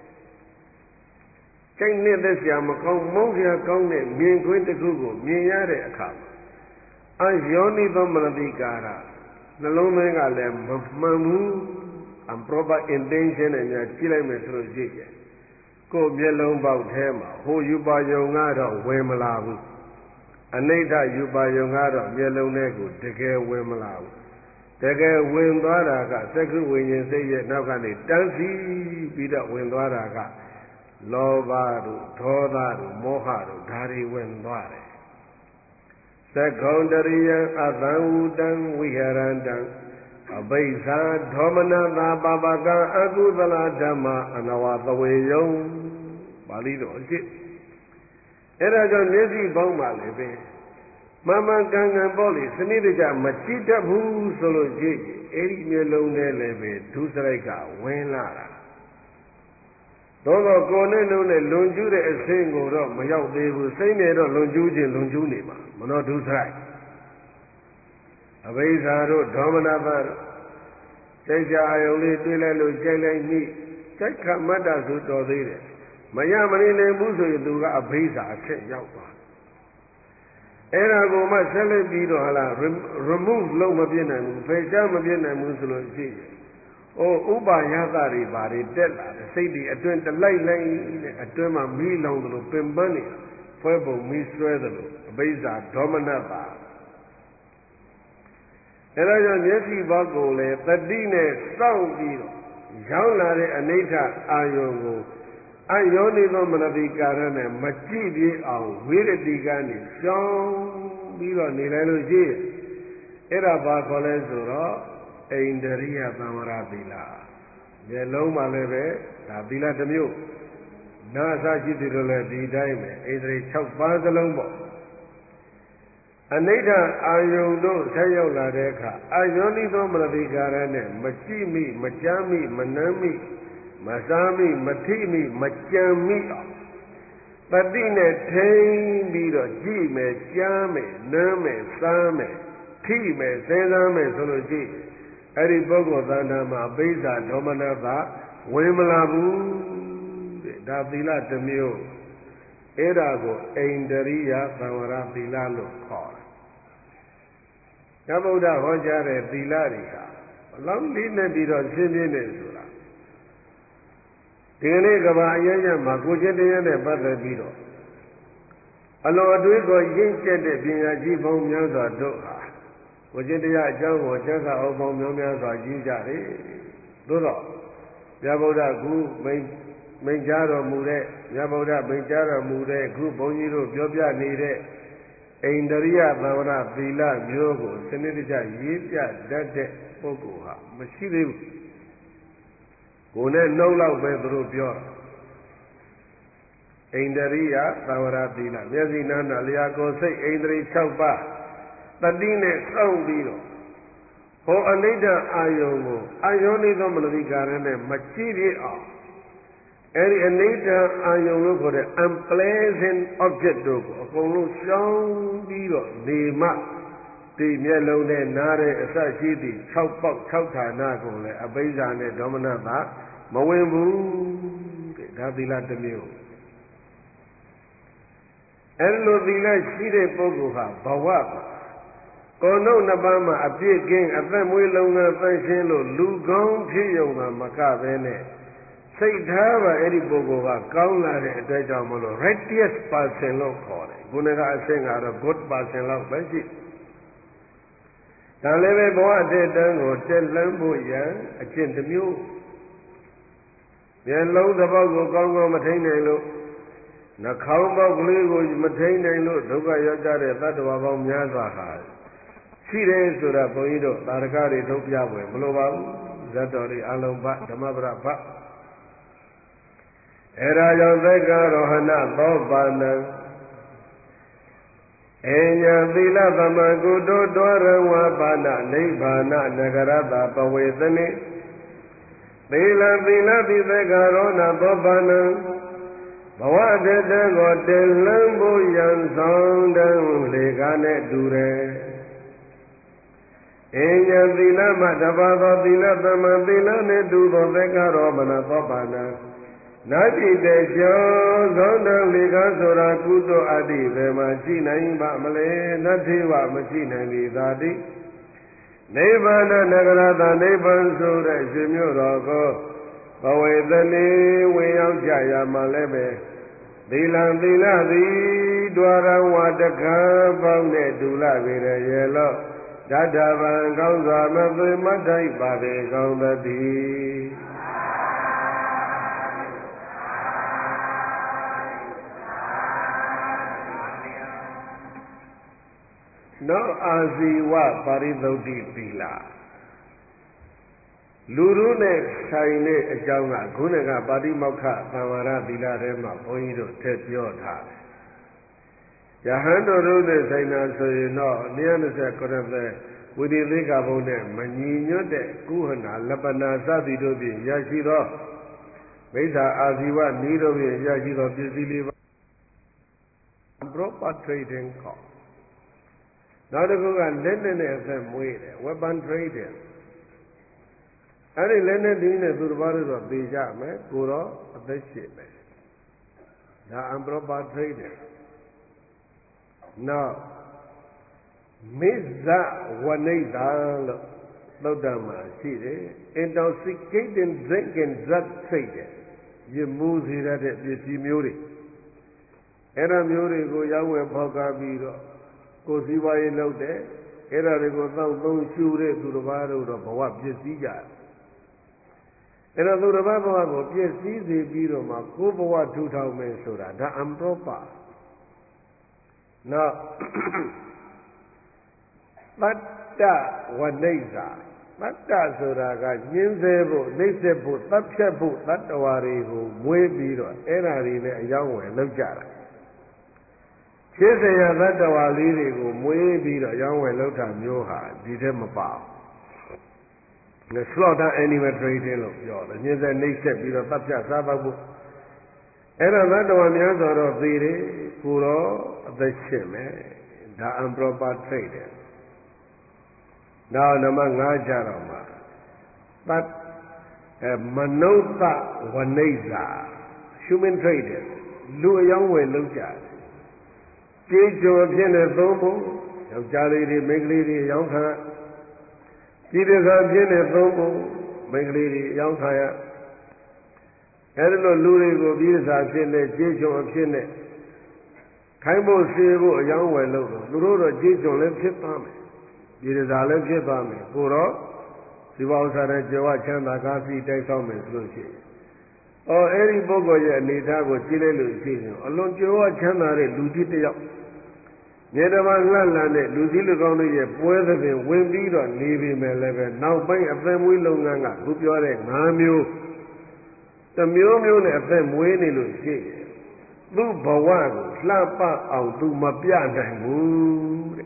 ကျိတ်နေတဲ့ဆရာမကောင်းမုန်းဆရာကောင်းတဲ့မြင်ခွင့်တစ်ခုကိုမြင်ရတဲ့အခါမှာအယောနိသောမနတိကာရနှလုံးသွင်းကလည်းမမှန်ဘူး improper intention နဲ့များကြည့်လိုက်မယ်ဆိုလို့ရှိရင်ကိုယ်မျက်လုံးပေါက်ထဲမှာဟိုယူပါယုံကတော့ဝင်မလာဘူးအနိဋ္ဌယူပါယုံကတော့မျက်လုံးထဲကိုတကယ်ဝင်မလာဘူးတကယ်ဝင်သွားတာကသက္ကုဝိညာဉ်စိတ်ရဲ့နောက်ကနေတန်းစီပြီးတော့ဝင်သွားတာကလောဘတို့ဒေါသတို့မောဟတို့ဒါတွေဝင်သွားတယ်သက္ကုံတရိယံအသံဝုတံဝိဟရန္တံအဘိဓါဒေါမနတာပပကံအကုသလဓမ္မအနဝသဝေယုံပါဠိတော်ရှိအဲ့ဒါကြောင့်မျက်စိပေါင်းပါလေပဲမမကန်ကန်ပေါ့လေစနစ်တကျမကြည့်တတ်ဘူးဆိုလို့ရှိရင်အဲ့ဒီမျိုးလုံးနဲ့လည်းပဲဒုစရိုက်ကဝင်လာတာသောသောကိုယ်နဲ့နှုတ်နဲ့လွန်ကျူးတဲ့အဆင့်ကိုတော့မရောက်သေးဘူးစိတ်နဲ့တော့လွန်ကျူးခြင်းလွန်ကျူးနေမှာမနောဒုစရိုက်အဘိဓါတို့ဒေါမနတတို့စိတ်ချအာယုံလေးတွေးလိုက်လို့ကြိုက်လိုက်မိစိတ်ခမတ္တဆိုတော်သေးတယ်မရမနေနိုင်ဘူးဆိုရင်သူကအဘိဓါအဆင့်ရောက်သွားအဲ့ဒါကိုမှဆက်လက်ပြီးတော့ဟာလား remove လုပ်မပြစ်နိုင်ဘူးဖယ်ရှားမပြစ်နိုင်ဘူးဆိုလို့ရှိရင်ဥပါယသတွေဘာတွေတက်လာတယ်စိတ်တွေအတွင်းတလိုက်လိုက်နဲ့အတွင်းမှာမီးလောင်သလိုပင်ပန်းနေဖွဲပုံမီးဆွဲသလိုအဘိဓါဒေါမနတာအဲ့ဒါကြောင့်မျက်စိဘောက်ကိုလည်းတတိနဲ့စောင့်ပြီးတော့ရောက်လာတဲ့အနိဋ္ဌအာယုံကိုအယောနိသောမနတိကာရနဲ့မကြည့်ပြအောင်ဝိရတိကနေရှောင်းပြီးတော့နေလိုက်လို့ရှိရင်အဲ့ဒါဘာခေါ်လဲဆိုတော့ဣန္ဒရိယသံဝရသီလမျက်လုံးမှလည်းပဲဒါသီလတစ်မျိုးနာအစရှိတယ်လို့လည်းဒီတိုင်းပဲဣန္ဒြေ6ပါးစလုံးပေါ့အနိဋ္ဌအာယုံတို့ဆက်ရောက်လာတဲ့အခါအယောနိသောမနတိကာရနဲ့မကြည့်မိမကြားမိမနှမ်းမိမစားမိမထိမိမကြံမိအောင်တတိနဲ့ထိန်းပြီးတော့ကြည့်မယ်ကြားမယ်နမ်းမယ်စားမယ်ထိမယ်စဉ်းစားမယ်ဆိုလို့ရှိရင်အဲ့ဒီပုဂ္ဂိုလ်သဏ္ဍာန်မှာအဘိဓါဒေါမနတာဝင်မလာဘူးတဲ့ဒါသီလတစ်မျိုးအဲ့ဒါကိုဣန္ဒရိယသံဝရသီလလို့ခေါ်တယ်။ဗုဒ္ဓဟောကြားတဲ့သီလတွေဟာဘလောက်လေးနဲ့ပြီးတော့ရှင်းပြနေဆိုတာဒီကနေ့ကဘာအရေးရမှာကိုချင်းတရားနဲ့ပတ်သက်ပြီးတော့အလိုအတွေးကိုရင့်ကျက်တဲ့ပညာရှိပေါင်းများစွာတို့ဟာကိုချင်းတရားအကြောင်းကိုကျမ်းစာအုပ်ပေါင်းများများစွာကြီးကြတယ်။သို့တော့မြတ်ဗုဒ္ဓကူမိန့်ကြားတော်မူတဲ့မြတ်ဗုဒ္ဓမိန့်ကြားတော်မူတဲ့ခုဘုန်းကြီးတို့ပြောပြနေတဲ့ဣန္ဒရိယသံဝရသီလမျိုးကိုစနစ်တကျရေးပြတတ်တဲ့ပုဂ္ဂိုလ်ဟာမရှိသေးဘူးကိုယ်နဲ့နှုတ်လောက်ပဲသူတို့ပြောတာဣန္ဒရိယသံဝရသီလမျက်စိနာနာလျာကိုယ်စိတ်ဣန္ဒြေ6ပါးတတိနဲ့စောင့်ပြီးတော့ဟောအနိဋ္ဌအာယုံကိုအယောနိသောမနတိကာရနဲ့မကြည့်ပြအောင်အဲ့ဒီအနိဋ္ဌအာယုံလို့ခေါ်တဲ့ unpleasant object တို့ကိုအကုန်လုံးရှောင်ပြီးတော့နေမှဒီမျက်လုံးနဲ့နားတဲ့အစရှိသည့်6ပေါက်6ဌာနကိုလည်းအဘိဓါနဲ့ဒေါမနတာမဝင်ဘူးတဲ့ဒါသီလတစ်မျိုးအဲ့လိုသီလရှိတဲ့ပုဂ္ဂိုလ်ဟာဘဝကိုယ်နှုတ်နှစ်ပါးမှာအပြည့်ကင်းအသက်မွေးလုံငန်းသန့်ရှင်းလို့လူကောင်းဖြစ်ရုံသာမကပဲနဲ့စိတ်ထားပါအဲ့ဒီပုဂ္ဂိုလ်ကကောင်းလာတဲ့အတွက်ကြောင့်မလို့ righteous person လို့ခေါ်တယ်ခုနကအဆင့်ကတော့ good person လောက်ပဲရှိဒါလည်းပဲဘဝအတ္တန်းကိုတက်လှမ်းဖို့ရန်အကျင့်တစ်မျိုးမျက်လုံးတစ်ပေါက်ကိုကောင်းကောင်းမထိန်နိုင်လို့နှာခေါင်းပေါက်ကလေးကိုမထိန်နိုင်လို့ဒုက္ခရောက်ကြတဲ့တ attva ပေါင်းများစွာဟာရှိတယ်ဆိုတာဘုန်းကြီးတို့သာရကတွေထုတ်ပြပွဲမလိုပါဘူးဇတ်တော်တွေအလုံးပဓမ္မပဒပအဲ့ဒါကြောင့်သက္ကရောဟဏသောပါဏံအညာသီလသမကုတောဒွရဝပါဏနိဗ္ဗာနနဂရတပဝေသနိသီလပိသက္ကရောဏသောပါဏံဘဝတတကိုတင်လန်းဖို့ရန်ဆောင်တန်းလေကားနဲ့တူတယ်အညာသီလမှတပါသောသီလသမသီလနဲ့တူသောသက္ကရောမနသောပါဏံနာတိတေကျော်သောတံလေကားဆိုတာကုသိုလ်အတ္တိဘယ်မှာရှိနိုင်ပါမလဲနတ္ထိဝမရှိနိုင်ပြီသာတိနိဗ္ဗာန်နဂရတနိဗ္ဗာန်ဆိုတဲ့ရှင်မြို့တော်ကိုဘဝေသနေဝင်ရောက်ကြရမှာလည်းပဲသီလသည်ဒွါရဝတကံပေါင်းနဲ့ဒူလပေရရဲ့လို့ဓတ္တဗံကောင်းစွာမသွေမထိုက်ပါပေကောင်းသတည်းနောအာဇီဝပါရိသုတ်တိသီလလူတို့နဲ့ဆိုင်တဲ့အကြောင်းကခုနကပါတိမောက္ခသံဝရသီလထဲမှာဘုန်းကြီးတို့ထည့်ပြောထားတယ်။ယဟန်တို့နဲ့ဆိုင်တာဆိုရင်တော့129ဝိသေသကဘုံနဲ့မညီညွတ်တဲ့ကုဟနာလပနာစသည်တို့ဖြင့်ရရှိသောမိစ္ဆာအာဇီဝနီးတို့ဖြင့်ရရှိသောပစ္စည်းလေးပါ proper trading ကောနောက်တစ်ခုကလက်နဲ့အသက်မွေးတယ် weapon trading အဲ့ဒီလက်နဲ့ဒီနဲ့သူတစ်ပါးတို့တော့သေကြမယ်ကိုတော့အသက်ရှင်မယ်ဒါ improper trading နောက်မိစ္ဆာဝနိဒာလို့သုတ္တမှာရှိတယ် intoxicating drink and drug trade ရမှုစေရတဲ့ပစ္စည်းမျိုးတွေအဲ့ဒါမျိုးတွေကိုရောင်းဝယ်ဖောက်ကားပြီးတော့ကိုယ်စည်းပွားရေးလုပ်တယ်အဲ့ဒါတွေကိုသောက်သုံးရှူတဲ့သူတစ်ပါးတို့တော့ဘဝပျက်စီးကြတယ်အဲ့တော့သူတစ်ပါးဘဝကိုပျက်စီးစေပြီးတော့မှကိုယ်ဘဝထူထောင်မယ်ဆိုတာဒါ improper နောက်တတ္တဝနိစ္စတတ္တဆိုတာကညှင်းဆဲဖို့နှိမ့်ဆက်ဖို့တပ်ဖြတ်ဖို့တတ္တဝါတွေကိုမွေးပြီးတော့အဲ့ဒါတွေနဲ့အယောင်းဝယ်လုပ်ကြတာရှင်းစရာတတ္တဝါလေးတွေကိုမွေးပြီးတော့အယောင်းဝယ်လုပ်တာမျိုးဟာဒီထဲမပါဘူး slaughter animal trading လို့ပြောတယ်ညှင်းဆဲနှိမ့်ဆက်ပြီးတော့တပ်ဖြတ်စားပေါက်ဖို့အဲ့ဒါတတ္တဝါများဆိုတော့သေတယ်ကိုတော့အသက်ရှင်မယ်ဒါ improper tradingနောက်နံပါတ်5ကြတော့မှာတတ်မနုဿဝနိစ္စ human trading လူအယောင်းဝယ်လုပ်ကြတယ်ကြေးကြော်ဖြစ်နေသုံးဖို့ယောက်ျားလေးတွေမိန်းကလေးတွေအယောင်းခံပြည်တကာဖြစ်နေသုံးဖို့မိန်းကလေးတွေအယောင်းခံရအဲဒီလိုလူတွေကိုပြည်တကာဖြစ်နေကြေးကြော်ဖြစ်နေခိုင်းဖို့ဆေးဖို့အယောင်းဝယ်လုပ်တော့သူတို့တော့ကြေးကြော်လည်းဖြစ်သွားမယ်ပြည်တကာလည်းဖြစ်သွားမယ်ကိုတော့ဒီဘောဥစ္စာနဲ့ကြွယ်ဝချမ်းသာကားစီတိုက်ဆောင်မယ်ဆိုလို့ရှိရင်အဲ့ဒီပုဂ္ဂိုလ်ရဲ့အနေအထားကိုကြည့်လိုက်လို့ရှိရင်အလွန်ကြွယ်ဝချမ်းသာတဲ့လူကြီးတစ်ယောက်မြေတမလှလှတဲ့လူကြီးလူကောင်းတွေရဲ့ပွဲသဖြင့်ဝင်ပြီးတော့နေပြီမဲ့လည်းပဲနောက်ပိုင်းအသက်မွေးလုပ်ငန်းကသူပြောတဲ့5မျိုးတစ်မျိုးမျိုးနဲ့အသက်မွေးနေလို့ရှိရင်သူ့ဘဝကိုလှပအောင်သူမပြနိုင်ဘူးတဲ့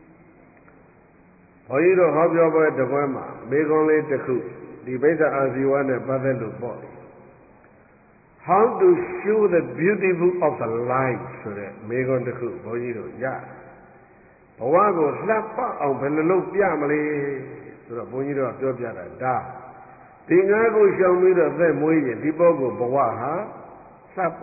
ဘုန်းကြီးတို့ဟောပြောပွဲတစ်ပွဲမှာမေကွန်လေးတစ်ခုဒီဗိဇ္ဇအာဇီဝနဲ့ပတ်သက်လို့ပေါ့ How to show the beautiful of the life ဆိုတဲ့မေကွန်တစ်ခုဘုန်းကြီးတို့ရဘဝကိုလှပအောင်ဘယ်လိုလုပ်ပြမလဲဆိုတော့ဘုန်းကြီးတို့ကပြောပြတာဒါဒီငါးကိုရှောင်ပြီးတော့သက်မွေးရင်ဒီပုဂ္ဂိုလ်ဘဝဟာလှပ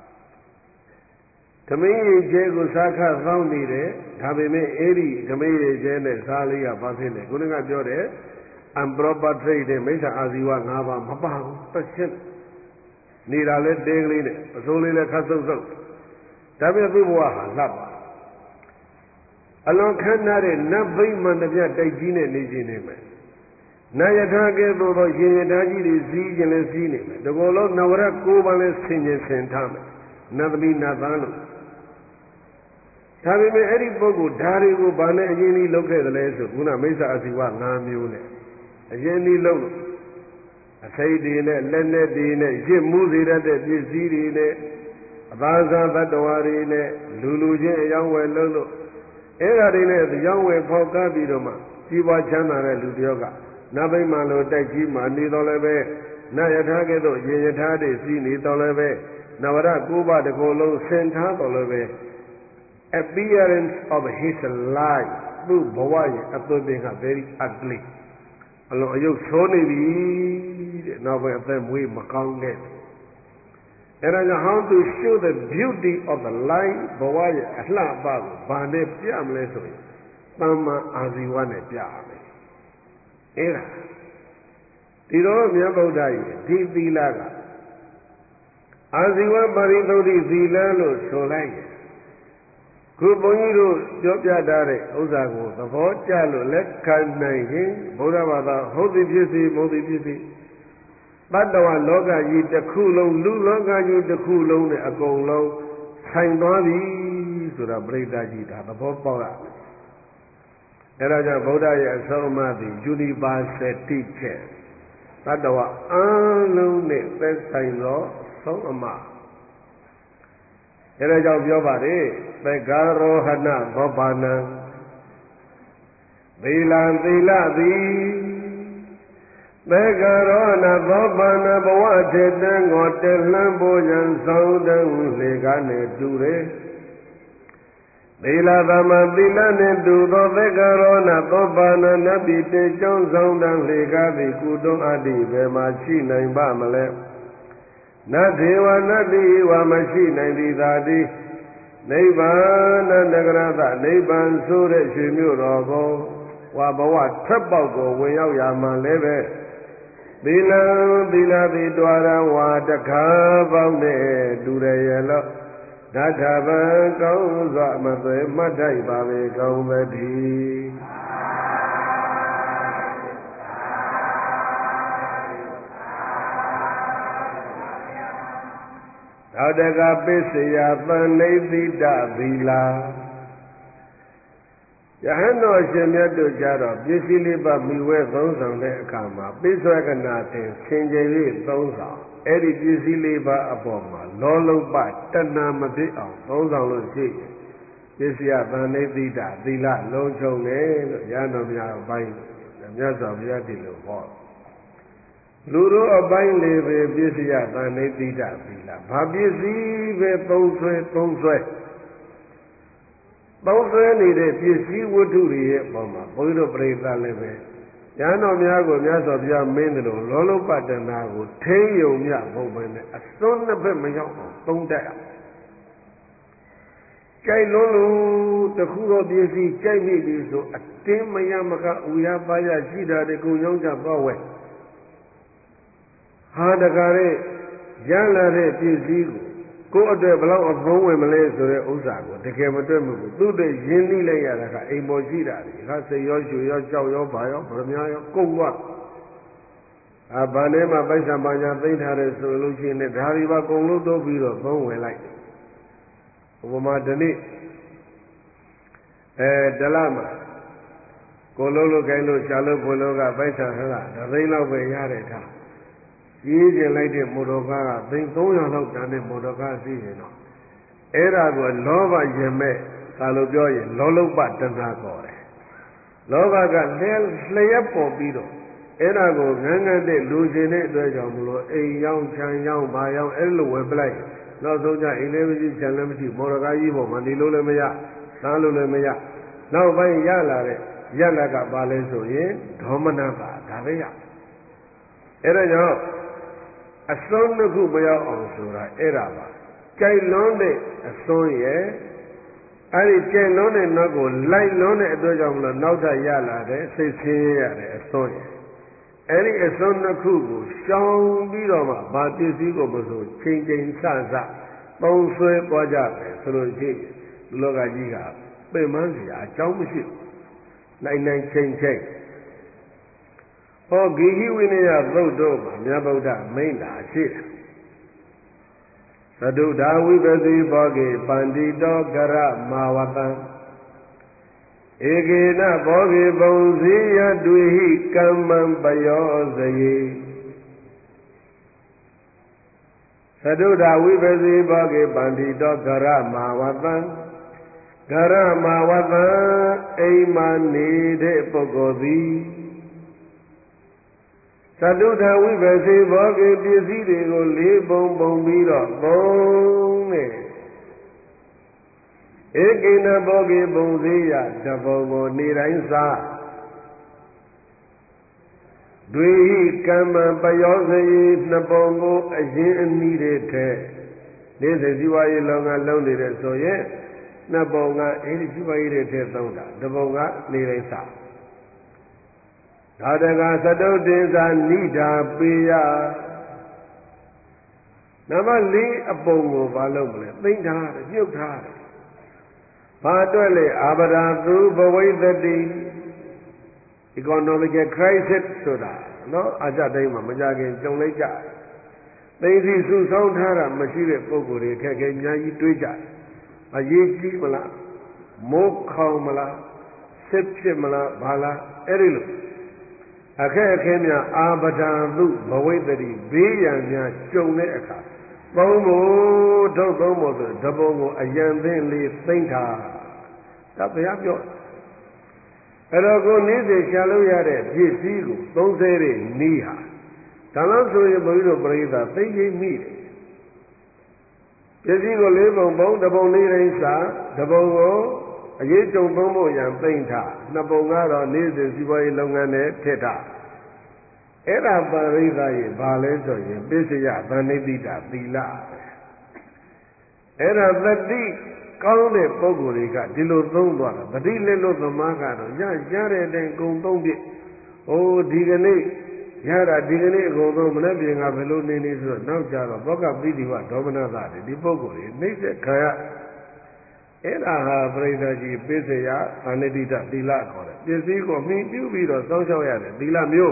သမင်းရည်ကျဲကိုစားခသောင်းနေတယ်ဒါပေမဲ့အဲ့ဒီသမင်းရည်ကျဲနဲ့စားလေးကဘာဖြစ်လဲခုနကပြောတယ် improper trade နဲ့မိစ္ဆာအာဇီဝ5ပါးမပါဘူးသက်ရှင်နေတာလဲတင်းကလေးနဲ့အစိုးလေးလဲခတ်ဆုပ်ဆုပ်ဒါပေမဲ့သူ့ဘဝဟာလှပအလွန်ခမ်းနားတဲ့နတ်ဗိမာန်တစ်ပြတိုက်ကြီးနဲ့နေခြင်းနေမယ်နတ်ယထာကဲ့သို့သောရှင်ယထာကြီးတွေစီးခြင်းလဲစီးနေမယ်ဒီလိုလုံးနဝရ9ပါးလဲဆင်ခြင်းဆင်ထားမယ်နတ်သမီးနတ်သားလို့ဒါပေမဲ့အဲ့ဒီပုဂ္ဂိုလ်ဓာတွေကိုဗာနဲ့အရင်ကြီးလုပ်ခဲ့တယ်လဲဆိုခုနမိစ္ဆာအစီဝ5မျိုးနဲ့အရင်ကြီးလုပ်လို့အစိတ်တွေနဲ့လက်နဲ့တွေနဲ့ရစ်မှုစေတတ်တဲ့ပစ္စည်းတွေနဲ့အသာသာတ attva တွေနဲ့လူချင်းအယောင်းဝယ်လုပ်လို့အဲ့ဒါတွေနဲ့အယောင်းဝယ်ဖောက်ကားပြီးတော့မှကြီးပွားချမ်းသာတဲ့လူတယောက်ကနတ်ဗိမာန်လိုတိုက်ကြီးမှနေတော်လည်းပဲနတ်ယထာကဲ့သို့ရေယထာတွေစီးနေတော်လည်းပဲနဝရ9ပါးတစ်ခုလုံးဆင်ထားတော်လည်းပဲ appearance of his life သူ့ဘဝရဲ့အသွင်သင်က very ugly အလွန်အယုတ်ဆိုးနေပြီတဲ့နောက်ပဲအသက်မွေးမကောင်းတဲ့အဲ့ဒါကြောင့် how to show the beauty of the life ဘဝရဲ့အလှပကိုဘာနဲ့ပြမလဲဆိုရင်သမ္မာအာဇီဝနဲ့ပြရမယ်အဲ့ဒါဒီတော့မြတ်ဗုဒ္ဓရဲ့ဒီသီလကအာဇီဝပရိသုဒ္ဓိသီလလို့ဆိုလိုက်ရင်ခုဘုန်းကြီးတို့ပြောပြထားတဲ့ဥစ္စာကိုသဘောကျလို့လက်ခံနိုင်ရင်ဘုရားဘာသာဟုတ်သည်ဖြစ်စေမဟုတ်သည်ဖြစ်စေတတ္တဝလောကကြီးတစ်ခုလုံးလူလောကကြီးတစ်ခုလုံးနဲ့အကုန်လုံးဆိုင်သွားပြီဆိုတာပြိဋ္ဌာကြီးဒါသဘောပေါက်ရမယ်အဲဒါကြောင့်ဗုဒ္ဓရဲ့အဆုံးအမသည် universal teaching တတ္တဝအားလုံးနဲ့သက်ဆိုင်သောဆုံးအမအဲဒါကြောင့်ပြောပါတယ်သက္ကာရောဟဏသောဘာနံသီလသီလသည်သေကရောနသောပါဏဘဝထေတံငောတေလံဘောဇံသောတံလေကားနဲ့တူတယ်သီလသမသီလနှင့်တူသောသေကရောနသောပါဏနတ်ပြည်တေကျောင်းဆောင်တံလေကားသည်ကုတုံးအတ္တိဘယ်မှာရှိနိုင်ပါမလဲနတ်ဒေဝနတ်တိဝမရှိနိုင်သည်သာတိနိဗ္ဗာန်နဂရသနိဗ္ဗာန်ဆိုတဲ့ရွှေမြို့တော်ကိုဝါဘဝထွက်ပေါက်ကိုဝင်ရောက်ရမှလည်းပဲသီလံသီလသည်တွာရဝါတခါပေါင်းနဲ့တူရရဲ့လို့ဓာထဗံကောင်းစွာမသွေမှတ်ထိုက်ပါလေကောင်းသတည်းသောတကပစ္စယသံနေတိတသီလာယဟန်တော်ရှင်မြတ်တို့ကြတော့ပစ္စည်းလေးပါမိဝဲသုံးဆောင်တဲ့အခါမှာပိဿဝကနာတင်ဆင်ခြင်၍သုံးဆောင်အဲ့ဒီပစ္စည်းလေးပါအပေါ်မှာလောလုံးပတဏမဖြစ်အောင်သုံးဆောင်လို့ရှိရင်ပစ္စယသံနေတိတသီလလုံးချုံတယ်လို့ရဟန်းတော်များအပိုင်းမြတ်စွာဘုရားဒီလိုဟောလူတို့အပိုင်းလေးပဲပစ္စယသံနေတိတသီလဘာပစ္စည်းပဲသုံးဆွဲသုံးဆွဲနေတဲ့ပစ္စည်းဝတ္ထုတွေရဲ့အပေါ်မှာဘုန်းကြီးတို့ပြိဿလည်းပဲညာတော်များကိုမြတ်စွာဘုရားမင်းတို့လောလုပတနာကိုထိန်းယုံမြဘုံပဲနဲ့အစွန်းနှစ်ဖက်မရောက်အောင်သုံးတတ်အောင်ကြိုက်လုံးလို့တခုတော့ပစ္စည်းကြိုက်မိပြီဆိုအတင်းမရမကဥရပါရရှိတာတကူရောက်ကြပေါ့ဝဲဟာတကားရဲ့ရလာတဲ့ပစ္စည်းကိုကိုယ့်အတွက်ဘလောက်အသုံးဝင်မလဲဆိုတဲ့ဥစ္စာကိုတကယ်မတွေ့မှုကိုသူ့တဲ့ရင်းနှီးလိုက်ရတာကအိမ်ပေါ်ရှိတာလေခါစိတ်ရောရွှေရောကြောက်ရောဘာရောဗရမ ्या ရောကုန်သွားဘာနဲ့မှပိုက်ဆံပါညာသိမ့်ထားတယ်ဆိုလို့ရှိရင်ဒါတွေပါကုန်လို့တိုးပြီးတော့သုံးဝင်လိုက်ဥပမာဒီနေ့တလမှာကိုလုံးလို့ခိုင်းလို့ရှားလို့ဖွလို့ကပိုက်ဆံဟလားတစ်သိန်းလောက်ပဲရတဲ့ထားကြီးကျင်လိုက်တဲ့မော်တော်ကားကသိန်း300လောက်တန်တဲ့မော်တော်ကားစီးရင်တော့အဲ့ဒါကိုလောဘရင်မဲ့သာလို့ပြောရင်လောလုပတဏှာခေါ်တယ်လောဘကလျှက်ပေါ်ပြီးတော့အဲ့ဒါကိုငန်းငန်းတဲ့လူရှင်တဲ့အတွက်ကြောင့်မလို့အိမ်ရောက်ခြံရောက်ဘာရောက်အဲ့လိုဝယ်ပလိုက်နောက်ဆုံးကျအိမ်လည်းမရှိခြံလည်းမရှိမော်တော်ကားကြီးပေါ်မှာနေလို့လည်းမရသားလို့လည်းမရနောက်ပိုင်းရလာတဲ့ရလကပါလဲဆိုရင်ဒေါမနတာဒါပဲရအဲ့ဒါကြောင့်အစွန်းတစ်ခုမရောက်အောင်ဆိုတာအဲ့ဒါပါကြိုက်လွန်းတဲ့အစွန်းရဲ့အဲ့ဒီကြိုက်လွန်းတဲ့နောက်ကိုလိုက်လွန်းတဲ့အတွက်ကြောင့်မလို့နောက်ထပ်ရလာတဲ့စိတ်ဆင်းရဲရတဲ့အစွန်းရဲ့အဲ့ဒီအစွန်းတစ်ခုကိုရှောင်ပြီးတော့မှဘာပစ္စည်းကိုမဆိုချိန်ချိန်ဆဆသုံးဆွဲသွားကြတယ်ဆိုလို့ရှိရင်လူလောကကြီးကပင်ပန်းစရာအကြောင်းမရှိဘူးနိုင်နိုင်ချိန်ချိန်ဟောဂိဟိဝိနယသုတ်တော်မှာမြတ်ဗုဒ္ဓမိန့်တာရှိတယ်သတုဒ္ဓဝိပသိဘောဂေပန္တိတောကရမာဝတံဧကေနဘောဂေပုံဇိယတွေ့ဟိကမ္မံပယောဇယေသတုဒ္ဓဝိပသိဘောဂေပန္တိတောကရမာဝတံကရမာဝတံအိမ်မာနေတဲ့ပုဂ္ဂိုလ်သည်သတုထဝိပစေဘောကေပစ္စည်းတွေကိုလေးပုံပုံပြီးတော့သုံးတဲ့ဧကိနဘောကေပုံသေးရတပုံကိုနေတိုင်းစားဒွေဟိကမ္မပယောဇယေနှစ်ပုံကိုအရင်အနည်းတဲ့ထဲနေ့စဉ်ဇီဝရေးလောကလုံးနေတဲ့ဆိုရင်နှစ်ပုံကအဲဒီဇီဝရေးတဲ့ထဲသုံးတာတပုံကနေတိုင်းစားသာတကသတုတ်တင်္စာနိဒာပေယနံပါတ်4အပုံကိုဘာလုပ်မလဲသိမ့်ထားတယ်မြုပ်ထားတယ်ဘာအတွက်လဲအာဗရာသူဘဝိတ္တိ economic crisis ဆိုတာနော်အကြတိုင်းမှာမကြခင်ကြုံလိုက်ကြသိသိစုဆောင်းထားတာမရှိတဲ့ပုံကိုယ်တွေခက်ခဲအများကြီးတွေးကြအရေးကြီးမလားမိုးခေါင်မလားစစ်ဖြစ်မလားဘာလားအဲ့ဒီလိုအခက်အခဲများအာပဒံသူဘဝိတ္တိဘေးရန်များကြုံတဲ့အခါသုံးဖို့ထုတ်သုံးဖို့ဆိုတပုံကိုအယံသင်းလေးသိမ့်ထားဒါဘုရားပြောအဲ့တော့ကိုနေ့စဉ်ရှာလို့ရတဲ့ပစ္စည်းကိုသုံးဆဲတဲ့နည်းဟာဒါလို့ဆိုရင်ဘုန်းကြီးတို့ပြိဿသိသိမိတယ်ပစ္စည်းကို၄ပုံပုံတစ်ပုံနေ့တိုင်းစားတစ်ပုံကိုအရေးကြုံသုံးဖို့ရန်သိမ့်ထားနှစ်ပုံကတော့နေ့စဉ်စီးပွားရေးလုပ်ငန်းနဲ့ထည့်ထားအဲ့ဒါပရိသတ်ရဲ့ဘာလဲဆိုရင်ပစ္စယသန္နိတိတသီလအဲ့ဒါသတိကောင်းတဲ့ပုဂ္ဂိုလ်တွေကဒီလိုသုံးသွားတာသတိလက်လို့သမားကတော့ရတဲ့အတိုင်းဂုံသုံးပြဟိုဒီကနေ့ရတာဒီကနေ့အကုန်သုံးမနေ့ပြင်ကဘယ်လိုနေဆိုတော့နောက်ကြတော့ဘောကပိဋိဝဒေါမနသတွေဒီပုဂ္ဂိုလ်တွေနှိမ့်ဆက်ခံရအဲ့ဒါဟာပရိသတ်ကြီးပစ္စယသန္နိတိတသီလခေါ်တယ်ပစ္စည်းကိုမှီပြုပြီးတော့စောင့်ရှောက်ရတယ်သီလမျိုး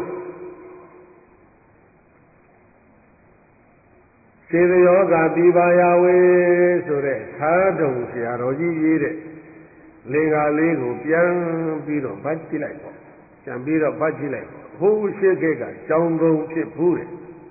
စေတယောဂတိပါယဝေဆိုတဲ့သာတုံဆရာတော်ကြီးရေးတဲ့လင်္ကာလေးကိုပြန်ပြီးတော့ဗတ်ကြည့်လိုက်ပေါ့ပြန်ပြီးတော့ဗတ်ကြည့်လိုက်ဟိုးရှိခဲ့ကကြောင်းသုံးဖြစ်ဘူးတယ်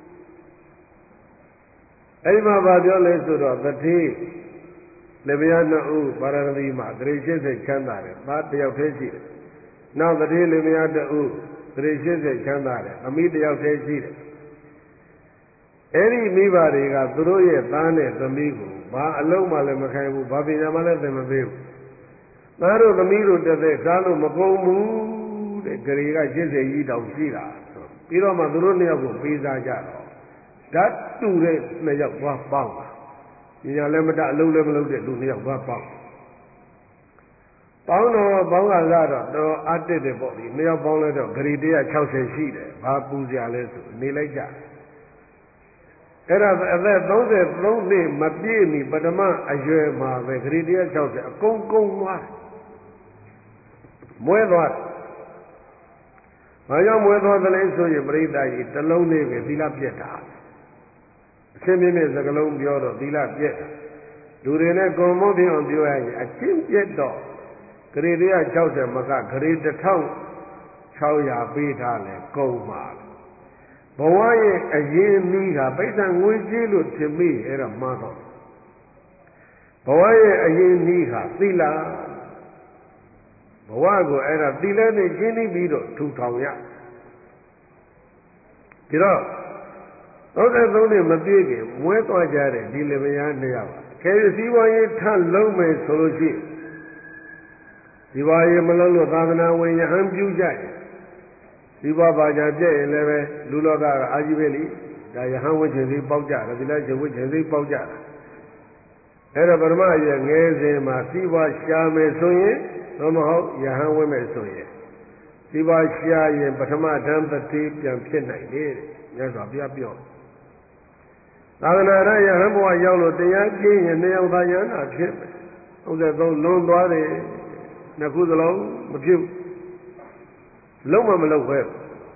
အဲ့ဒီမှာဗာပြောလဲဆိုတော့တတိလေဗျာနှစ်ဦးပါရဂတိမှာဂရိ80ချမ်းသာတယ်သားတစ်ယောက်တည်းရှိတယ်နောက်တတိလေဗျာတဦးဂရိ80ချမ်းသာတယ်သမီးတစ်ယောက်တည်းရှိတယ်အဲ့ဒီမိဘတွေကသူတို့ရဲ့သားနဲ့သမီးကိုဘာအလုံးမှလည်းမခိုင်းဘူးဘာပညာမှလည်းသင်မပေးဘူးသားတို့သမီးတို့တက်တဲ့စားလို့မကုန်ဘူးတဲ့ဂရီက80ကြီးတောင်ရှိတာဆိုပြီးတော့မှသူတို့နှစ်ယောက်ကိုပေးစားကြတော့ဓာတ်တူတဲ့နှစ်ယောက်သွားပေါင်းတာပညာလည်းမတတ်အလုံးလည်းမလုံးတဲ့လူနှစ်ယောက်သွားပေါင်းတော့ပေါင်းကတော့တော်အပ်တဲ့ပေါ့ဒီနှစ်ယောက်ပေါင်းလဲတော့ဂရီ160ရှိတယ်ဘာပူစရာလဲဆိုနေလိုက်ကြအဲ့ဒါအသက်33နှစ်မပြည့်မီပထမအရွယ်မှာပဲဂရီ160အကုန်သွားမွဲသွားဘာကြောင့်မွဲသွားသလဲဆိုရင်ပရိသတ်ကြီးတစ်လုံးလေးပဲသီလပြည့်တာအရှင်းပြင်းစကလုံးပြောတော့သီလပြည့်တာလူတွေနဲ့ကွန်မုန်းပြအောင်ပြောရရင်အချင်းပြည့်တော့ဂရီ160မကဂရီ1600ပေးထားလဲကုန်ပါဘဝရဲ့အရင်နည်းကပိဋကငွေကြေးလို့ထင်မိအဲ့ဒါမှားတော့ဘဝရဲ့အရင်နည်းကသီလဘဝကိုအဲ့ဒါသီလနဲ့ကျင့်ပြီးတော့ထူထောင်ရဒီတော့33နှစ်မပြည့်ခင်မွဲသွားကြတဲ့ဒီလေမယားနှစ်ယောက်ခဲစည်းဝါးရေးထလုံးမယ်ဆိုလို့ရှိရင်ဒီဝါရေးမလုံးလို့သာသနာဝင်ယဟန်ပြုကြရင်ဒီဘဘာကြပြည့်ရင်လည်းပဲလူလောကကအာကြီးပဲလေဒါယဟန်ဝိရှင်သေးပေါက်ကြတယ်ဒီလားရှင်ဝိရှင်သေးပေါက်ကြတာအဲ့ဒါပရမရဲ့ငယ်စဉ်မှာစီးပွားရှာမယ်ဆိုရင်တော့မဟုတ်ယဟန်ဝိမဲ့ဆိုရင်စီးပွားရှာရင်ပထမဓမ္မတတိပြန်ဖြစ်နိုင်တယ်မြတ်စွာဘုရားပြောသာသနာ့ယဟန်ဘဝရောက်လို့တရားကျင့်ရင်နှစ်ယောက်သာယဟန်တာဖြစ်မယ်33လွန်သွားတယ်နှစ်ခုစလုံးမဖြစ်လုံးမလုပ်ပဲ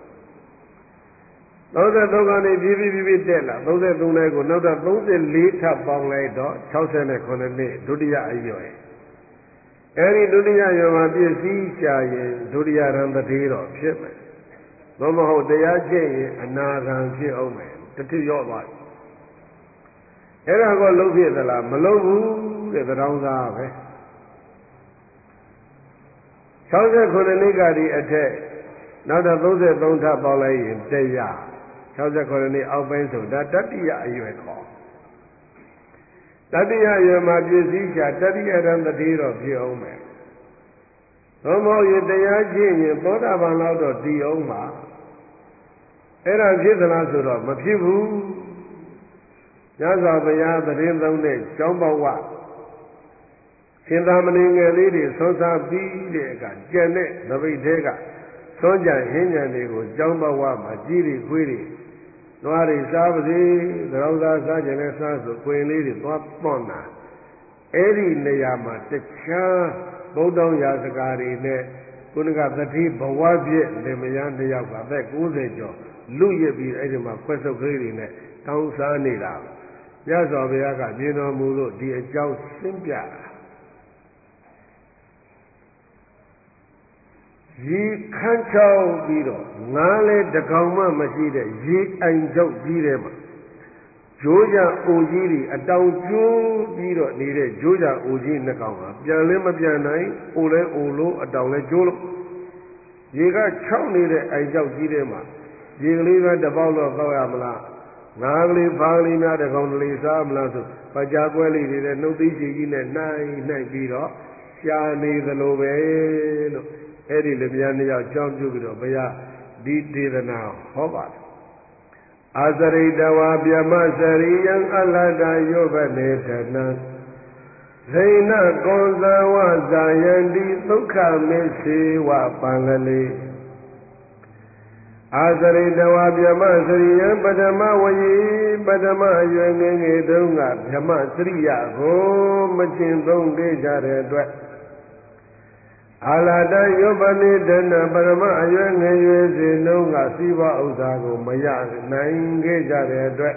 33ကနေပြီးတက်လာ33နဲ့ကိုနောက်တော့34ထပ်ပေါင်းလိုက်တော့68နှစ်ဒုတိယအရွယ်အဲဒီဒုတိယရွယ်မှာပြည့်စည်ရှာရင်ဒုတိယရံတတိတော့ဖြစ်မယ်ဘမဟုတ်တရားကျင့်ရင်အနာဂံဖြစ်အောင်မယ်တတိရော့သွားပြီအဲ့ဒါကိုလုံးဖြစ်သလားမလုံးဘူးတဲ့သံတော်သားပဲ68နှစ်ကဒီအထက်နောက်တော့33ထပ်ပေါင်းလိုက်ရင်တရား68နှစ်အောက်ပိုင်းဆိုဒါတတိယအရွယ်ခေါ်တတိယအရွယ်မှာပြည့်စည်ချာတတိယရံတတိတော့ဖြစ်အောင်မယ်သို့မဟုတ်ရင်တရားကျင့်ရင်သောတာပန်လောက်တော့တည်အောင်မှာအဲ့ဒါဖြစ်သလားဆိုတော့မဖြစ်ဘူးညဇောဘုရားသတင်းသုံးတဲ့ကျောင်းပေါဝရှင်သာမဏေငယ်လေးတွေဆွမ်းစားပြီးတဲ့အခါကျန်တဲ့သပိတ်သေးကသွန်းကြဟင်းကြံတွေကိုကျောင်းပေါဝမှာကြီးတွေခွေးတွေနွားတွေစားပါစေသရောသားစားကြတဲ့စားဆိုကွင်လေးတွေသွားပွန်တာအဲ့ဒီနေရာမှာတခြားဘုဒ္ဓရာစကားတွေနဲ့ကုဏကသတိဘဝပြည့်လင်မယားနှစ်ယောက်ကအသက်90ကျော်လူရစ်ပြီးအဲ့ဒီမှာခွက်ဆုပ်ကလေးတွေနဲ့တောင်းစားနေတာမြတ်စွာဘုရားကပြင်တော်မူလို့ဒီအကြောင်းရှင်းပြတာရေခန်းချောက်ပြီးတော့ငါးလဲတကောင်မှမရှိတဲ့ရေအိမ်ချုပ်ကြီးထဲမှာဂျိုးကြအိုကြီးတွေအတောင်ကျိုးပြီးတော့နေတဲ့ဂျိုးကြအိုကြီးနှစ်ကောင်ဟာပြန်လဲမပြန်နိုင်အိုလဲအိုလို့အတောင်လဲကျိုးလို့ရေက6နေတဲ့အိုင်ကြောက်ကြီးထဲမှာရေကလေးပဲတစ်ပေါက်တော့သောက်ရမလားငါးကလေးဖားကလေးများတစ်ကောင်တလေစားမလားဆိုပကြားကွဲလေးတွေနဲ့နှုတ်သိချီကြီးနဲ့နှိုက်ပြီးတော့ရှားနေသလိုပဲလို့အဲ့ဒီလျာနှစ်ယောက်ကြောင်းပြုပြီးတော့ဘုရားဒီဒေသနာဟောပါတယ်အာစရိတဝါဗျမစရိယံအလတယောဘနေတနံဇိနကောဇဝဇာယန္တိဒုက္ခမေစေဝပံကလေးအာစရိတဝါဗျမစရိယံပထမဝယေပထမအရွယ်ငယ်ငယ်တုန်းကဗျမစရိယကိုမကျင့်သုံးခဲ့ကြတဲ့အတွက်အာလာတယောပနိဒနာပရမအရွယ်ငယ်ရွယ်စဉ်တုန်းကစီးပွားဥစ္စာကိုမရနိုင်ခဲ့ကြတဲ့အတွက်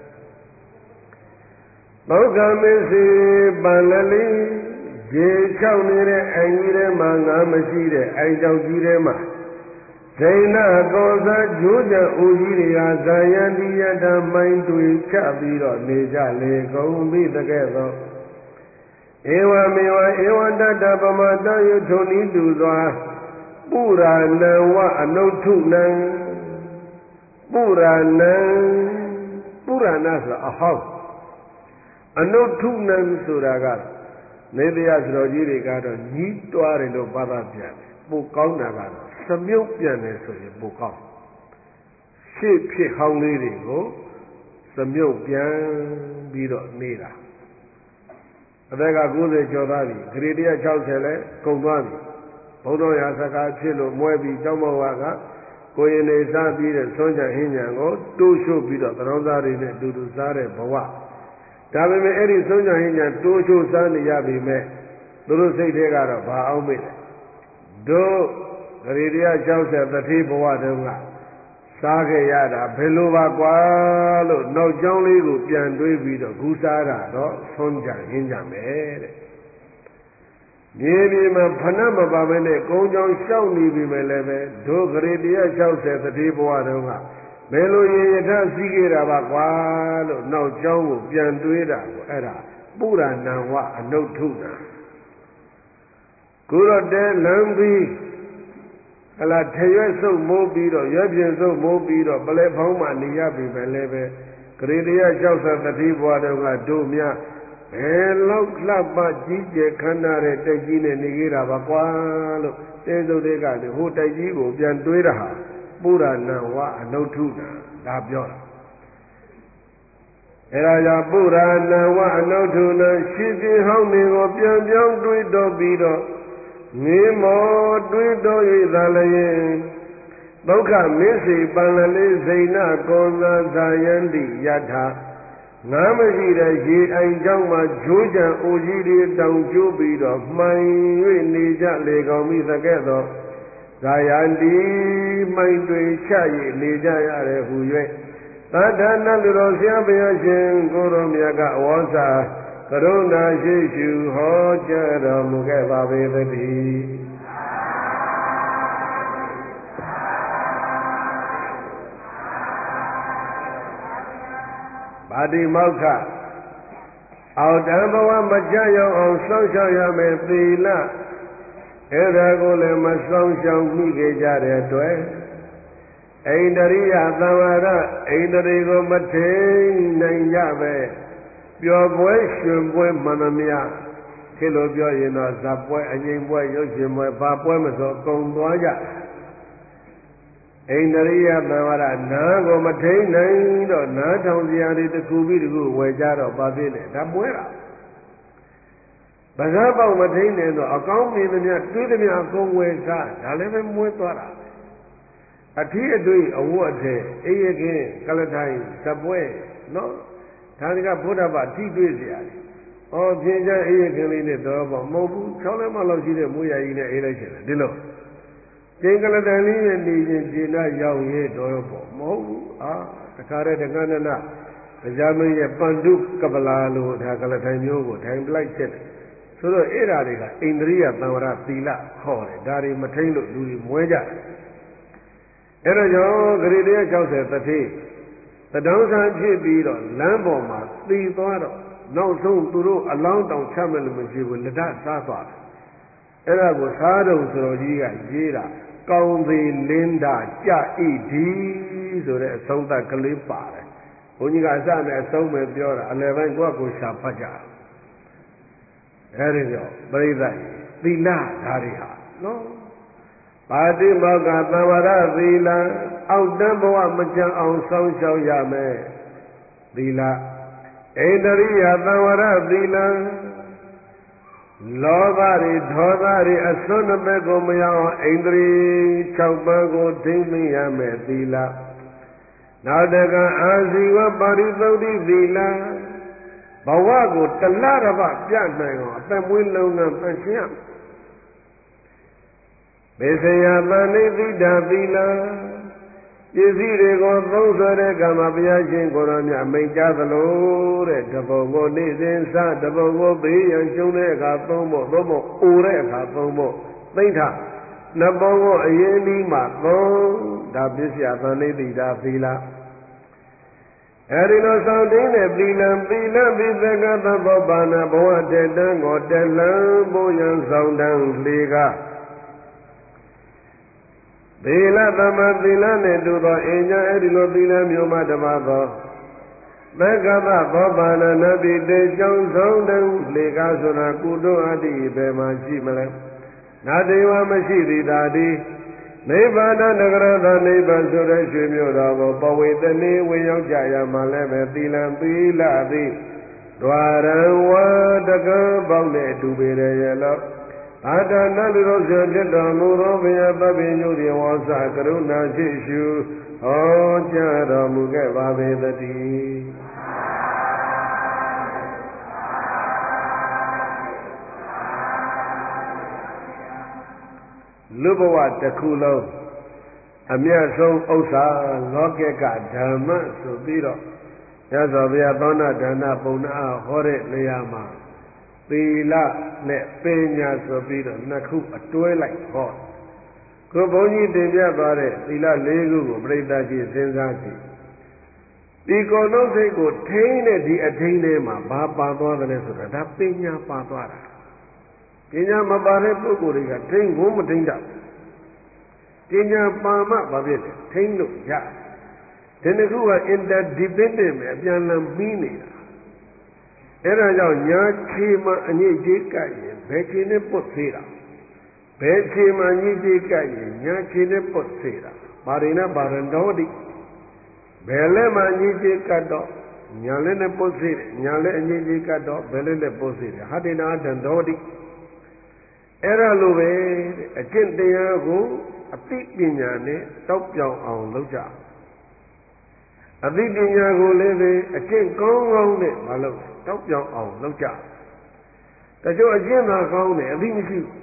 ဒုက္ခမစ္စေပန္လလိရေချောက်နေတဲ့အိမ်ကြီးထဲမှာငါမရှိတဲ့အိမ်ကြောက်ကြီးထဲမှာဇိဏကောဇဂျိုးကြအိုကြီးတွေကဇာယန္တိယတမိုင်းတွေချပြီးတော့နေကြလေကုန်ပြီတကဲ့သို့ဧဝမေဝဧဝတတပမတယုထုံဤတူစွာပုရာဏံဝအနုထုနံပုရာဏံပုရာဏဆိုအဟောင်းအနုထုနံဆိုတာကနေတရားစတော်ကြီးတွေကတော့ညီးတွားတယ်လို့ဘာသာပြန်တယ်ပိုကောင်းတာကတော့စမြုပ်ပြန်တယ်ဆိုရင်ပိုကောင်းရှေ့ဖြစ်ဟောင်းလေးတွေကိုစမြုပ်ပြန်ပြီးတော့နေတာအသက်က90ကျော်သွားပြီဂရေ160လဲကုန်သွားပြီဘုံတော်ရာစကားဖြစ်လို့မွဲပြီးကျောင်းမောဝါကကိုရင်နေစားပြီးတဲ့ဆွမ်းကြဟင်းညာကိုတိုးရှို့ပြီးတော့သရောင်းသားတွေနဲ့အတူတူစားတဲ့ဘဝဒါပေမဲ့အဲ့ဒီဆွမ်းကြဟင်းညာတိုးရှို့စားနေရပြီမဲ့သူတို့စိတ်ထဲကတော့ဘာအောင်မေ့လဲတို့ဂရေ160တတိဘဝတုန်းကစားခဲ့ရတာဘယ်လိုပါကွာလို့နောက်ကျောင်းလေးကိုပြန်တွေးပြီးတော့ဂူစားတာတော့ဆုံးကြရင်းကြမယ်တဲ့မြေပြင်မှာဖဏမပါဘဲနဲ့ကုန်းချောင်းရှောက်နေပြီမဲ့လည်းပဲဒုဂရေ160တတိဘဝတုန်းကဘယ်လိုရေရထစီးခဲ့တာပါကွာလို့နောက်ကျောင်းကိုပြန်တွေးတာကိုအဲ့ဒါပုရဏံဝအနုထုနာကိုတော့တဲလမ်းပြီးအလားထရွက်စုပ်မိုးပြီးတော့ရွက်ပြင်းစုပ်မိုးပြီးတော့ပလဲဖောင်းမှနေရပြီပဲလည်းပဲဂရေ160တတိဘွားတုန်းကတို့များဘယ်လောက်လှပကြီးကျယ်ခမ်းနားတဲ့တိုက်ကြီးနဲ့နေခဲ့တာပါကွာလို့တဲစုပ်တွေကဟိုတိုက်ကြီးကိုပြန်တွေးတာဟာပုရဏံဝအနုထုနာဒါပြောတာအဲဒါကြောင့်ပုရဏံဝအနုထုနာရှိပြဟောင်းတွေကိုပြန်ပြောင်းတွေးတော့ပြီးတော့ငေမောတွေးတော်၍သာလျင်ဒုက္ခမစ္စေပန္လလေးဇိဏကောဇာဇာယန္တိယထာငါမရှိတဲ့ရေအိုင်ကြောင့်မှဂျိုးကြံအိုကြီးတွေတောင်ကျိုးပြီးတော့မှန်၍နေကြလေကောင်းပြီသကဲ့သို့ဇာယန္တိမိုင်တွေချ၍နေကြရတယ်ဟူ၍သတ္တနလူတော်ဆရာဘုရားရှင်ကိုရောမြတ်ကဝေါစာကရုဏာရှိရှုဟောကြားတော်မူခဲ့ပါပေသတည်းပါတိမောက္ခအောက်တံဘဝမကြရောက်အောင်စောင့်ရှောက်ရမယ်သီလအဲ့ဒါကိုလည်းမစောင့်ရှောက်မိခဲ့ကြတဲ့အတွက်ဣန္ဒရိယသံဝရဣန္ဒြေကိုမထိန်နိုင်ကြပဲပျော်ပွဲရွှင်ပွဲမှန်သမျှခေလိုပြောရင်တော့ဇပွဲအငြိမ်ပွဲရုပ်ရှင်ပွဲဘာပွဲမဆိုအကုန်သွားကြဣန္ဒရိယသံဝရနားကိုမထိန်နိုင်တော့နားထောင်စရာတွေတစ်ခုပြီးတစ်ခုဝယ်ကြတော့ပါသေးတယ်ဒါပွဲတာပဇာပေါက်မထိန်နိုင်တော့အကောင်းမြင်သမျှတွေးသမျှအကုန်ဝယ်စားဒါလည်းပဲမွေးသွားတာအထီးအတွေ့အဝတ်အထည်အေးရခင်ကလထိုင်ဇပွဲနော်ဒါကဘုရားဘာထိတွေ့စရာလေ။အော်ပြင်ချမ်းအေးရခင်လေးနဲ့တော့ပေါ့မဟုတ်ဘူး6လက်မလောက်ရှိတဲ့မွေးရကြီးနဲ့အေးလိုက်ချင်တယ်ဒီလိုကျင်ကလတန်လေးနဲ့နေချင်းကျင်နာရောက်ရဲတော့ပေါ့မဟုတ်ဘူးအာတခါတည်းတက္ကနနတရားမင်းရဲ့ပန္တုကပလာလို့ဒါကလထိုင်မျိုးကိုထိုင်ပလိုက်ချက်တယ်ဆိုတော့အဲ့ဓာတွေကဣန္ဒြိယသံဝရသီလခေါ်တယ်ဒါတွေမထိန်လို့လူတွေမွဲကြတယ်အဲ့တော့ကြောင့်ဂရေ160တတိတတောင်းဆန်းဖြစ်ပြီးတော့လမ်းပေါ်မှာသိသွားတော့နောက်ဆုံးသူတို့အလောင်းတောင်ချမဲ့လို့မရှိဘူးလက်ထစားသွားတယ်အဲ့ဒါကိုစားတော်ဆိုတော်ကြီးကရေးတာကောင်းသည်လင်းတာကြဤဒီဆိုတဲ့အဆုံးသတ်ကလေးပါတယ်ဘုန်းကြီးကအစနဲ့အဆုံးပဲပြောတာအလယ်ပိုင်းကိုယ့်ကိုရှာဖတ်ကြအဲဒီတော့ပရိသတ်သီလဓာတွေဟာနော်ပါတိမောကသံဝရသီလအောက်တန်းဘဝမချမ်းအောင်စောင့်ရှောက်ရမယ်သီလဣန္ဒရိယသံဝရသီလလောဘတွေဒေါသတွေအစွန်းတစ်ဘက်ကိုမရောက်အောင်ဣန္ဒြေ6ပါးကိုထိမ့်သိမ်းရမယ်သီလနောက်တကအာဇီဝပါရိသုဒ္ဓိသီလဘဝကိုတလရပပြနိုင်အောင်အသက်မွေးလုံးကသန့်ရှင်းရမေစယသန္တိတိတာသီလပစ္စည်းတွေကိုသုံးဆွဲတဲ့ကံမှာဘုရားရှင်ကိုယ်တော်မြတ်မိန့်ကြားသလိုတဲ့တပုံကိုနေ့စဉ်စတပုံကိုဘေးရန်ရှုံးတဲ့အခါသုံးဖို့သို့မဟုတ်အိုတဲ့အခါသုံးဖို့သိမ့်ထနှစ်ပုံကိုအရင်ဒီမှာသုံးဒါပစ္စယသန္တိတိတာသီလအဲဒီလိုဆောင်တင်းတဲ့သီလပိသကသဘောပါဏဘဝတေတံကိုတလံဘုံရန်ဆောင်တံလေကသီလသမသီလနှင့်တူသောအင်ညာအဲဒီလိုသီလမျိုးမှတပါသောသက္ကသဘောပါဏနတိတေကြောင့်ဆောင်တံလေကဆိုတာကုတုအတ္တိဘယ်မှာရှိမလဲနာတေဝမရှိသည်သာတိနိဗ္ဗာန်နဂရသနိဗ္ဗာန်ဆိုတဲ့ရွှေမြို့တော်ကိုပဝေတနေဝင်ရောက်ကြရမှာလည်းပဲသီလသီလသည်ဒွါရံဝါတကံပေါင်းနဲ့တူပေတယ်ရဲ့လို့အာတနလူတော်ဆရာဖြစ်တော်မူသောဘုရားသဗ္ဗညုတိဝါစကရုဏာရှိရှုဟောကြားတော်မူခဲ့ပါပေသတည်းလူဘဝတစ်ခုလုံးအမြတ်ဆုံးဥစ္စာလောကကဓမ္မဆိုပြီးတော့မြတ်စွာဘုရားသောနာဒါနပုံနာဟောတဲ့နေရာမှာသီလနဲ့ပညာဆိုပြီးတော့နှစ်ခုအတွဲလိုက်ဟောကိုဘုန်းကြီးတင်ပြသွားတဲ့သီလ၄ခုကိုပြိဿကြီးစဉ်းစားကြည့်ဒီကိုယ်လုံးစိတ်ကိုထိန်းတဲ့ဒီအထိန်းထဲမှာဘာပါသွားတယ်လဲဆိုတာဒါပညာပါသွားတာပညာမပါတဲ့ပုဂ္ဂိုလ်တွေကထိန်းကိုမထိန်းတတ်ပညာပါမှဘာဖြစ်လဲထိန်းလို့ရဒီနှစ်ခုက interdependent ပဲအပြန်အလှန်ပြီးနေတာအဲ့ဒါကြောင့်ညာခြေမှာအညစ်အကြေးကပ်ရင်ဘယ်ခြေနဲ့ပုတ်သေးတာဘယ်ခြေမှာအညစ်အကြေးကပ်ရင်ညာခြေနဲ့ပုတ်သေးတာပါရိနာပါရဏောတိဘယ်လက်မှာအညစ်အကြေးကပ်တော့ညာလက်နဲ့ပုတ်သေးတယ်ညာလက်အညစ်အကြေးကပ်တော့ဘယ်လက်နဲ့ပုတ်သေးတယ်ဟာတိနာတံဒောတိအဲ့ဒါလိုပဲအကျင့်တရားကိုအသိပညာနဲ့တောက်ပြောင်အောင်လုပ်ကြအသိပညာကိုလည်းပဲအကျင့်ကောင်းကောင်းနဲ့မလုပ်တောက်ပြောင်အောင်လုပ်ကြတချို့အကျင့်သာကောင်းတယ်အသိမရှိဘူး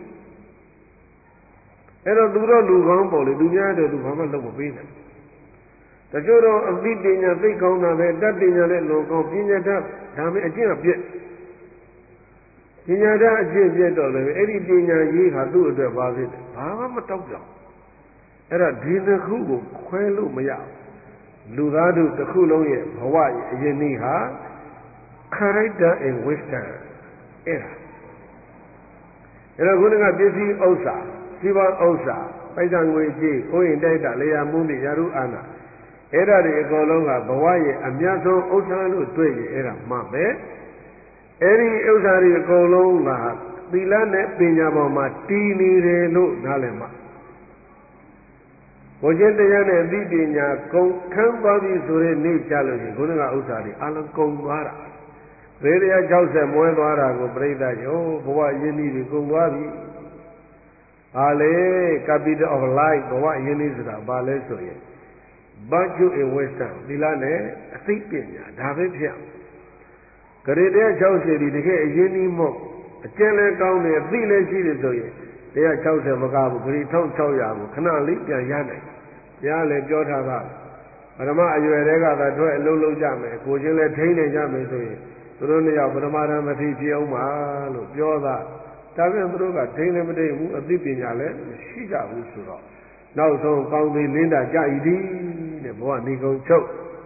အဲ့တော့သူတော့လူကောင်းပေါ့လေသူများတဲ့သူဘာမှလုပ်မပေးနိုင်တချို့တော့အသိပညာသိကောင်းတာပဲတတ်ပညာလည်းလွန်ကောင်းပညာတတ်ဒါပေမဲ့အကျင့်အပြည့်ပညာတတ်အကျင့်ပြည့်တော့လည်းအဲ့ဒီပညာရေးဟာသူ့အတွက်ဘာဖြစ်လဲဘာမှမတောက်ပြောင်အဲ့ဒါဒီတစ်ခုကိုခွဲလို့မရဘူးလူသားတို့တစ်ခုလုံးရဲ့ဘဝရဲ့အရင်နည်းဟာ character and wisdom အဲ့ဒါခုနကပစ္စည်းဥစ္စာစီးပွားဥစ္စာပိုက်ဆံငွေကြေးဥယျာဉ်တိုက်တာလေယာမှုနဲ့ယာရုအာနာအဲ့ဒါတွေအကုန်လုံးကဘဝရဲ့အမြတ်ဆုံးဥစ္စာလို့တွေ့ရင်အဲ့ဒါမှပဲအဲ့ဒီဥစ္စာတွေအကုန်လုံးကသီလနဲ့ပညာပေါ်မှာတည်နေတယ်လို့နားလည်မှာဘုရားတရားနဲ့အသိပညာကုန်ခန်းသွားပြီဆိုတဲ့နေ့ကြလို့ရှိရင်ခုနကဥစ္စာတွေအလုံးကုန်သွားတာဘေးတရား60မွဲသွားတာကိုပြိဿရောဘဝရင်းနှီးတွေကုန်သွားပြီဘာလဲ capital of life ဘဝရင်းနှီးဆိုတာဘာလဲဆိုရင် virtue and wisdom သီလနဲ့အသိပညာဒါပဲဖြစ်ဂရေတရား60ဒီတကယ်အရင်းနှီးမို့အကျဉ်းလဲကောင်းတယ်အသိလည်းရှိတယ်ဆိုရင်တရား60မကဘူးဂရေ1600ကိုခဏလေးပြန်ရနိုင်ဘုရားလည်းပြောထားတာပထမအရွယ်တွေကသာထွက်အလုံးလုံးကြမယ်ကိုချင်းလည်းထိန်းနေကြမယ်ဆိုရင်သူတို့နှစ်ယောက်ပထမဓမ္မတိဖြစ်အောင်ပါလို့ပြောတာဒါပြန်သူတို့ကထိန်းလည်းမထိန်းဘူးအသိပညာလည်းမရှိကြဘူးဆိုတော့နောက်ဆုံးကောင်းသေးလင်းတာကြည်သည်တဲ့ဘဝနေကုန်ချုပ်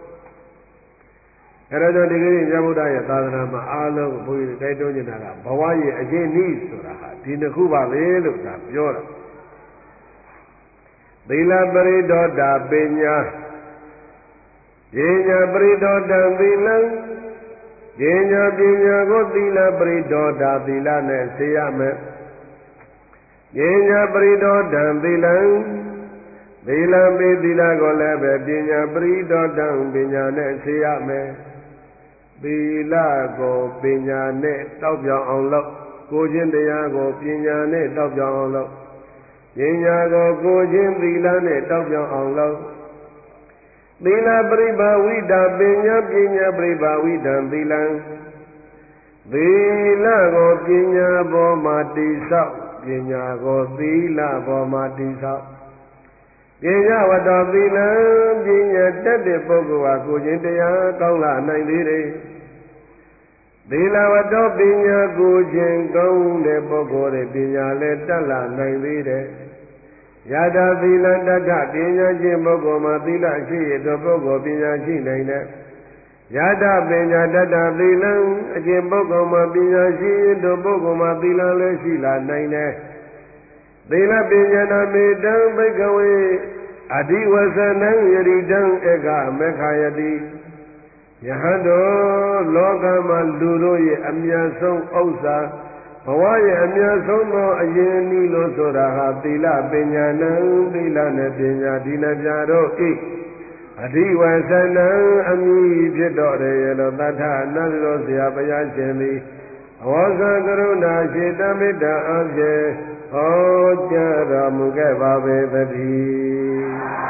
အဲ့ဒါကြောင့်ဒီကနေ့မြတ်ဗုဒ္ဓရဲ့သာသနာမှာအားလုံးဘုရားတိုက်တွန်းနေတာကဘဝရဲ့အရင်နည်းဆိုတာဟာဒီနှစ်ခုပါပဲလို့ဒါပြောတာသီလပရိဒေါတာပညာပညာပရိဒေါတံသီလံပညာကိုသီလပရိဒေါတာသီလနဲ့စေရမယ်ပညာပရိဒေါတံသီလံသီလပေသီလကိုလည်းပဲပညာပရိဒေါတံပညာနဲ့စေရမယ်သီလကိုပညာနဲ့တောက်ပြောင်အောင်လုပ်ကိုခြင်းတရားကိုပညာနဲ့တောက်ပြောင်အောင်လုပ်ပညာကိုကိုခြင်းသီလနဲ့တောက်ပြောင်အောင်လုပ်သီလပရိဘာဝိတာပညာပညာပရိဘာဝိတံသီလံသီလကိုပညာပေါ်မှာတည်ဆောက်ပညာကိုသီလပေါ်မှာတည်ဆောက်ပညာဝတ္တသီလံပညာတတ်တဲ့ပုဂ္ဂိုလ်ဟာကိုခြင်းတရားကောင်းလာနိုင်သေးတယ်သီလဝတ္တပညာကိုခြင်းကောင်းတဲ့ပုဂ္ဂိုလ်တွေပညာလည်းတတ်လာနိုင်သေးတယ်ယတာသီလတတ္ထပညာချင်းပုဂ္ဂိုလ်မှာသီလရှိရသောပုဂ္ဂိုလ်ပညာရှိနိုင်တယ်ယတပညာတတ္ထသီလံအချင်းပုဂ္ဂိုလ်မှာပညာရှိရသောပုဂ္ဂိုလ်မှာသီလလည်းရှိလာနိုင်တယ်သီလပညာနာမေတံဘိကဝေအဓိဝဇနံယရိတံဧကမေခာယတိယဟန်တော်လောကမှာလူတို့ရဲ့အမြတ်ဆုံးဥစ္စာဘဝရဲ့အမြတ်ဆုံးသောအရင်နည်းလို့ဆိုတာဟာသီလပညာနံသီလနဲ့ပညာဒီနှပြတို့ဤအဓိဝဇနံအမိဖြစ်တော်တယ်ရလို့သတ္ထအနတ်တော်ဆရာဘုရားရှင်သည်အဝေါဇကရုဏာရှိတမေတ္တာအဖြင့်ဟောကြားတော်မူခဲ့ပါပေသတည်း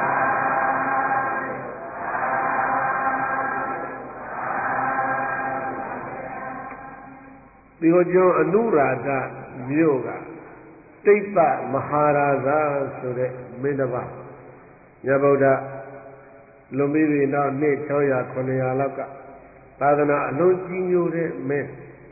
ဒီဟောကျော်အနုရာဓမြို့ကတိတ်တမဟာရာဇဆိုတဲ့မင်းတစ်ပါးညဗုဒ္ဓလွန်ပြီးပြီနောက်နှစ်600 900လောက်ကသာသနာအလွန်ကြီးညိုတဲ့မင်း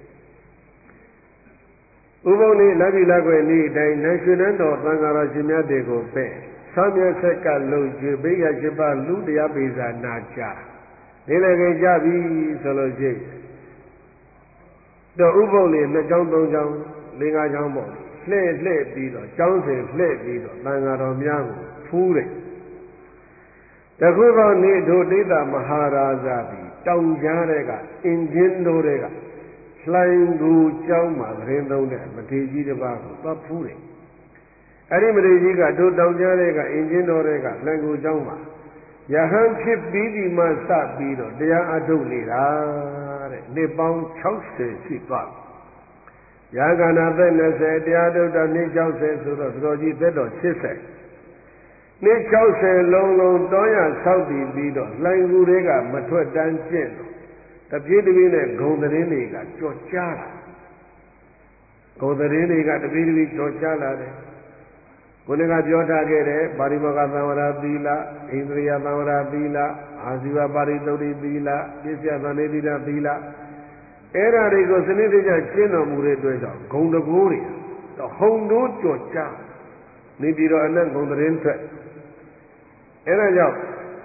ဥပုံနေလက်ပြီလက်ွယ်နေ့တိုင်းနတ်ရွှေနန်းတော်သံဃာတော်ရှင်များတွေကိုပဲဆောင်းမြတ်ဆက်ကလုံကျွေဘေးရရှိပါလူတရားပေစာနာကြနေလည်းခင်ကြပြီဆိုလို့ရှိရင်တော့ဥပုံလေး2 ချောင်း 3 ချောင်း 4 5 ချောင်းပေါ့လှည့်ပြီးတော့ကျောင်းစဉ်လှည့်ပြီးတော့သံဃာတော်များကိုဖူးတယ်တခုသောနေ့တို့ဒိဋ္ဌမဟာရာဇသည်တောင်ကြားတဲ့ကအင်ဂျင်တို့တဲ့ကလှိုင်ကူကျောင်းမှာသတင်းသုံးတဲ့မထေရကြီးတစ်ပါးကိုသွားဖူးတယ်အဲ့ဒီမထေရကြီးကတို့တောင်ကြားတဲ့ကအင်ဂျင်တော်တဲ့ကလှိုင်ကူကျောင်းမှာယဟန်ဖြစ်ပြီးဒီမှစပြီးတော့တရားအထုတ်နေတာတဲ့နှစ်ပေါင်း60ရှိသွားပြီရာဂနာသက်20တရားထုတ်တာနှစ်60ဆိုတော့တော်ကြီးသက်တော်80နှစ်60လုံးတောရဆောက်တည်ပြီးတော့လှိုင်ကူတွေကမထွက်တန်းကျင့်တော့တပြေးတပြေးနဲ့ဂုံသတင်းတွေကကြော်ကြားလာဂုံသတင်းတွေကတပြေးတပြေးကြော်ကြားလာတယ်ကိုယ်ကပြောထားခဲ့တဲ့ပါရိမောဂသံဝရသီလဣန္ဒြိယသံဝရသီလအာဇီဝပါရိသုတ်တိသီလပစ္စယသန္တိသီလသီလအဲ့ဓာတွေကိုစနစ်တကျကျင့်တော်မူတဲ့အတွက်ကြောင့်ဂုံတကိုးတွေတော့ဟုံတို့ကြော်ကြားနေပြီးတော့အနက်ဂုံသတင်းထွက်အဲ့ဒါကြောင့်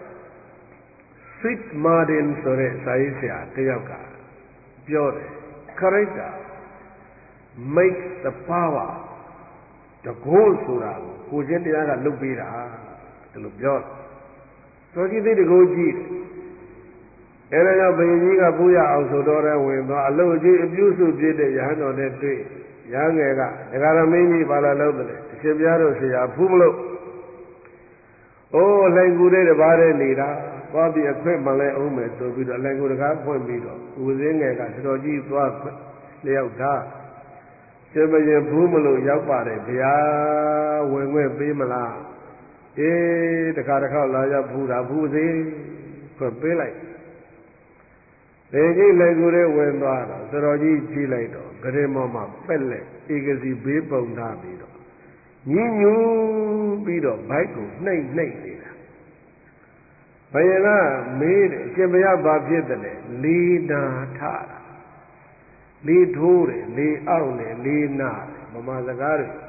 Sweet Martin ဆိုတဲ့စာရေးဆရာတယောက်ကပြောတယ် Character makes the power တကိုးဆိုတာကိုချင်းတရားကလုပ်ပေးတာဒီလိုပြောတော်ကြီးသိတကိုးကြီးတယ်အဲဒါကြောင့်ဘုရင်ကြီးကပူရအောင်ဆိုတော့တဲ့ဝင်သွားအလုတ်ကြီးအပြုစုပြည့်တဲ့ရဟန်းတော်နဲ့တွေ့ရဟန်းငယ်ကဒကာရမင်းကြီးဘာလာလုပ်တယ်အရှင်ဘုရားတို့ဆရာဖူးမလို့အိုးလှိုင်ကူတဲ့တပါးတဲ့နေတာသွားပြီးအခွင့်မှန်လဲအောင်မယ်ဆိုပြီးတော့လှိုင်ကူတကားဖွင့်ပြီးတော့ဦးစင်းငယ်ကတော်ကြီးသွားလျောက်သားရှင်ဘုရင်ဖူးမလို့ရောက်ပါတယ်ဗျာဝင်ခွင့်ပေးမလားအေးတခါလာရောက်ဖူးတာဖူးစေဖွင့်ပေးလိုက်ဒေကြီးလှိုင်ကူတဲ့ဝင်သွားတော့စတော်ကြီးကြည့်လိုက်တော့ဂရေမောမှာပက်လက်ဧကစီဘေးပုံထားပြီးတော့ညှဉ်းညူပြီးတော့ဘိုက်ကိုနှိမ့်နေတာဘုရင်ကမေးတယ်အရှင်ဘုရားဘာဖြစ်တယ်လဲလေးနာထတာလေးထိုးတယ်လေးအောက်တယ်လေးနာတယ်ဗမာစကားတွေ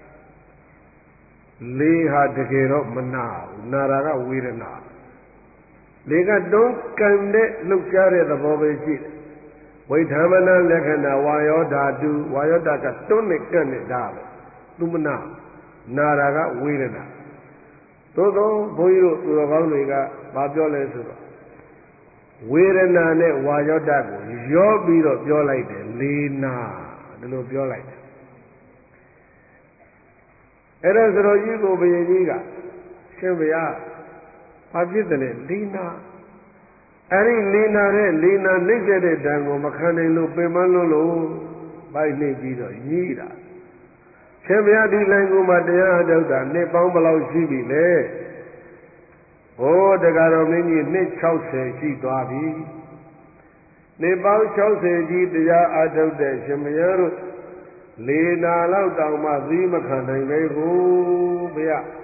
လေးဟာတကယ်တော့မနာဘူးနာတာကဝေဒနာလေးကတွန်းကန်တဲ့လှုပ်ရှားတဲ့သဘောပဲရှိတယ်ဝိဓမ္မနာလက္ခဏာဝါယောဓာတုဝါယောဓာကတွန်းနဲ့ကန့်နဲ့ဒါပဲသူမနာတာကဝေဒနာသို့သောဘုန်းကြီးတို့သူတော်ကောင်းတွေကဘာပြောလဲဆိုတော့ဝေဒနာနဲ့ဝါယောဓာတ်ကိုရောပြီးတော့ပြောလိုက်တယ်လေးနာဒီလိုပြောလိုက်တယ်အဲ့ဒါဆိုတော့ကြီးကိုဘုရင်ကြီးကရှင်ဘုရားဘာဖြစ်တယ်လဲလေးနာအဲ့ဒီလေးနာတဲ့လေးနာနှိမ့်တဲ့တန်ကိုမခံနိုင်လို့ပင်မလို့ဗိုက်နှိပ်ပြီးတော့ညီးတာရှင်ဘုရားဒီလိုင်ကိုမှတရားအထုတ်တာနှစ်ပေါင်းဘယ်လောက်ရှိပြီလဲဟိုတရားတော်မင်းကြီးနှစ်60ရှိသွားပြီနှစ်ပေါင်း60ကြီးတရားအထုတ်တဲ့ရှင်ဘုရားတို့လေးနာလောက်တောင်မှသီးမခံနိုင်ပဲကိုဘုရား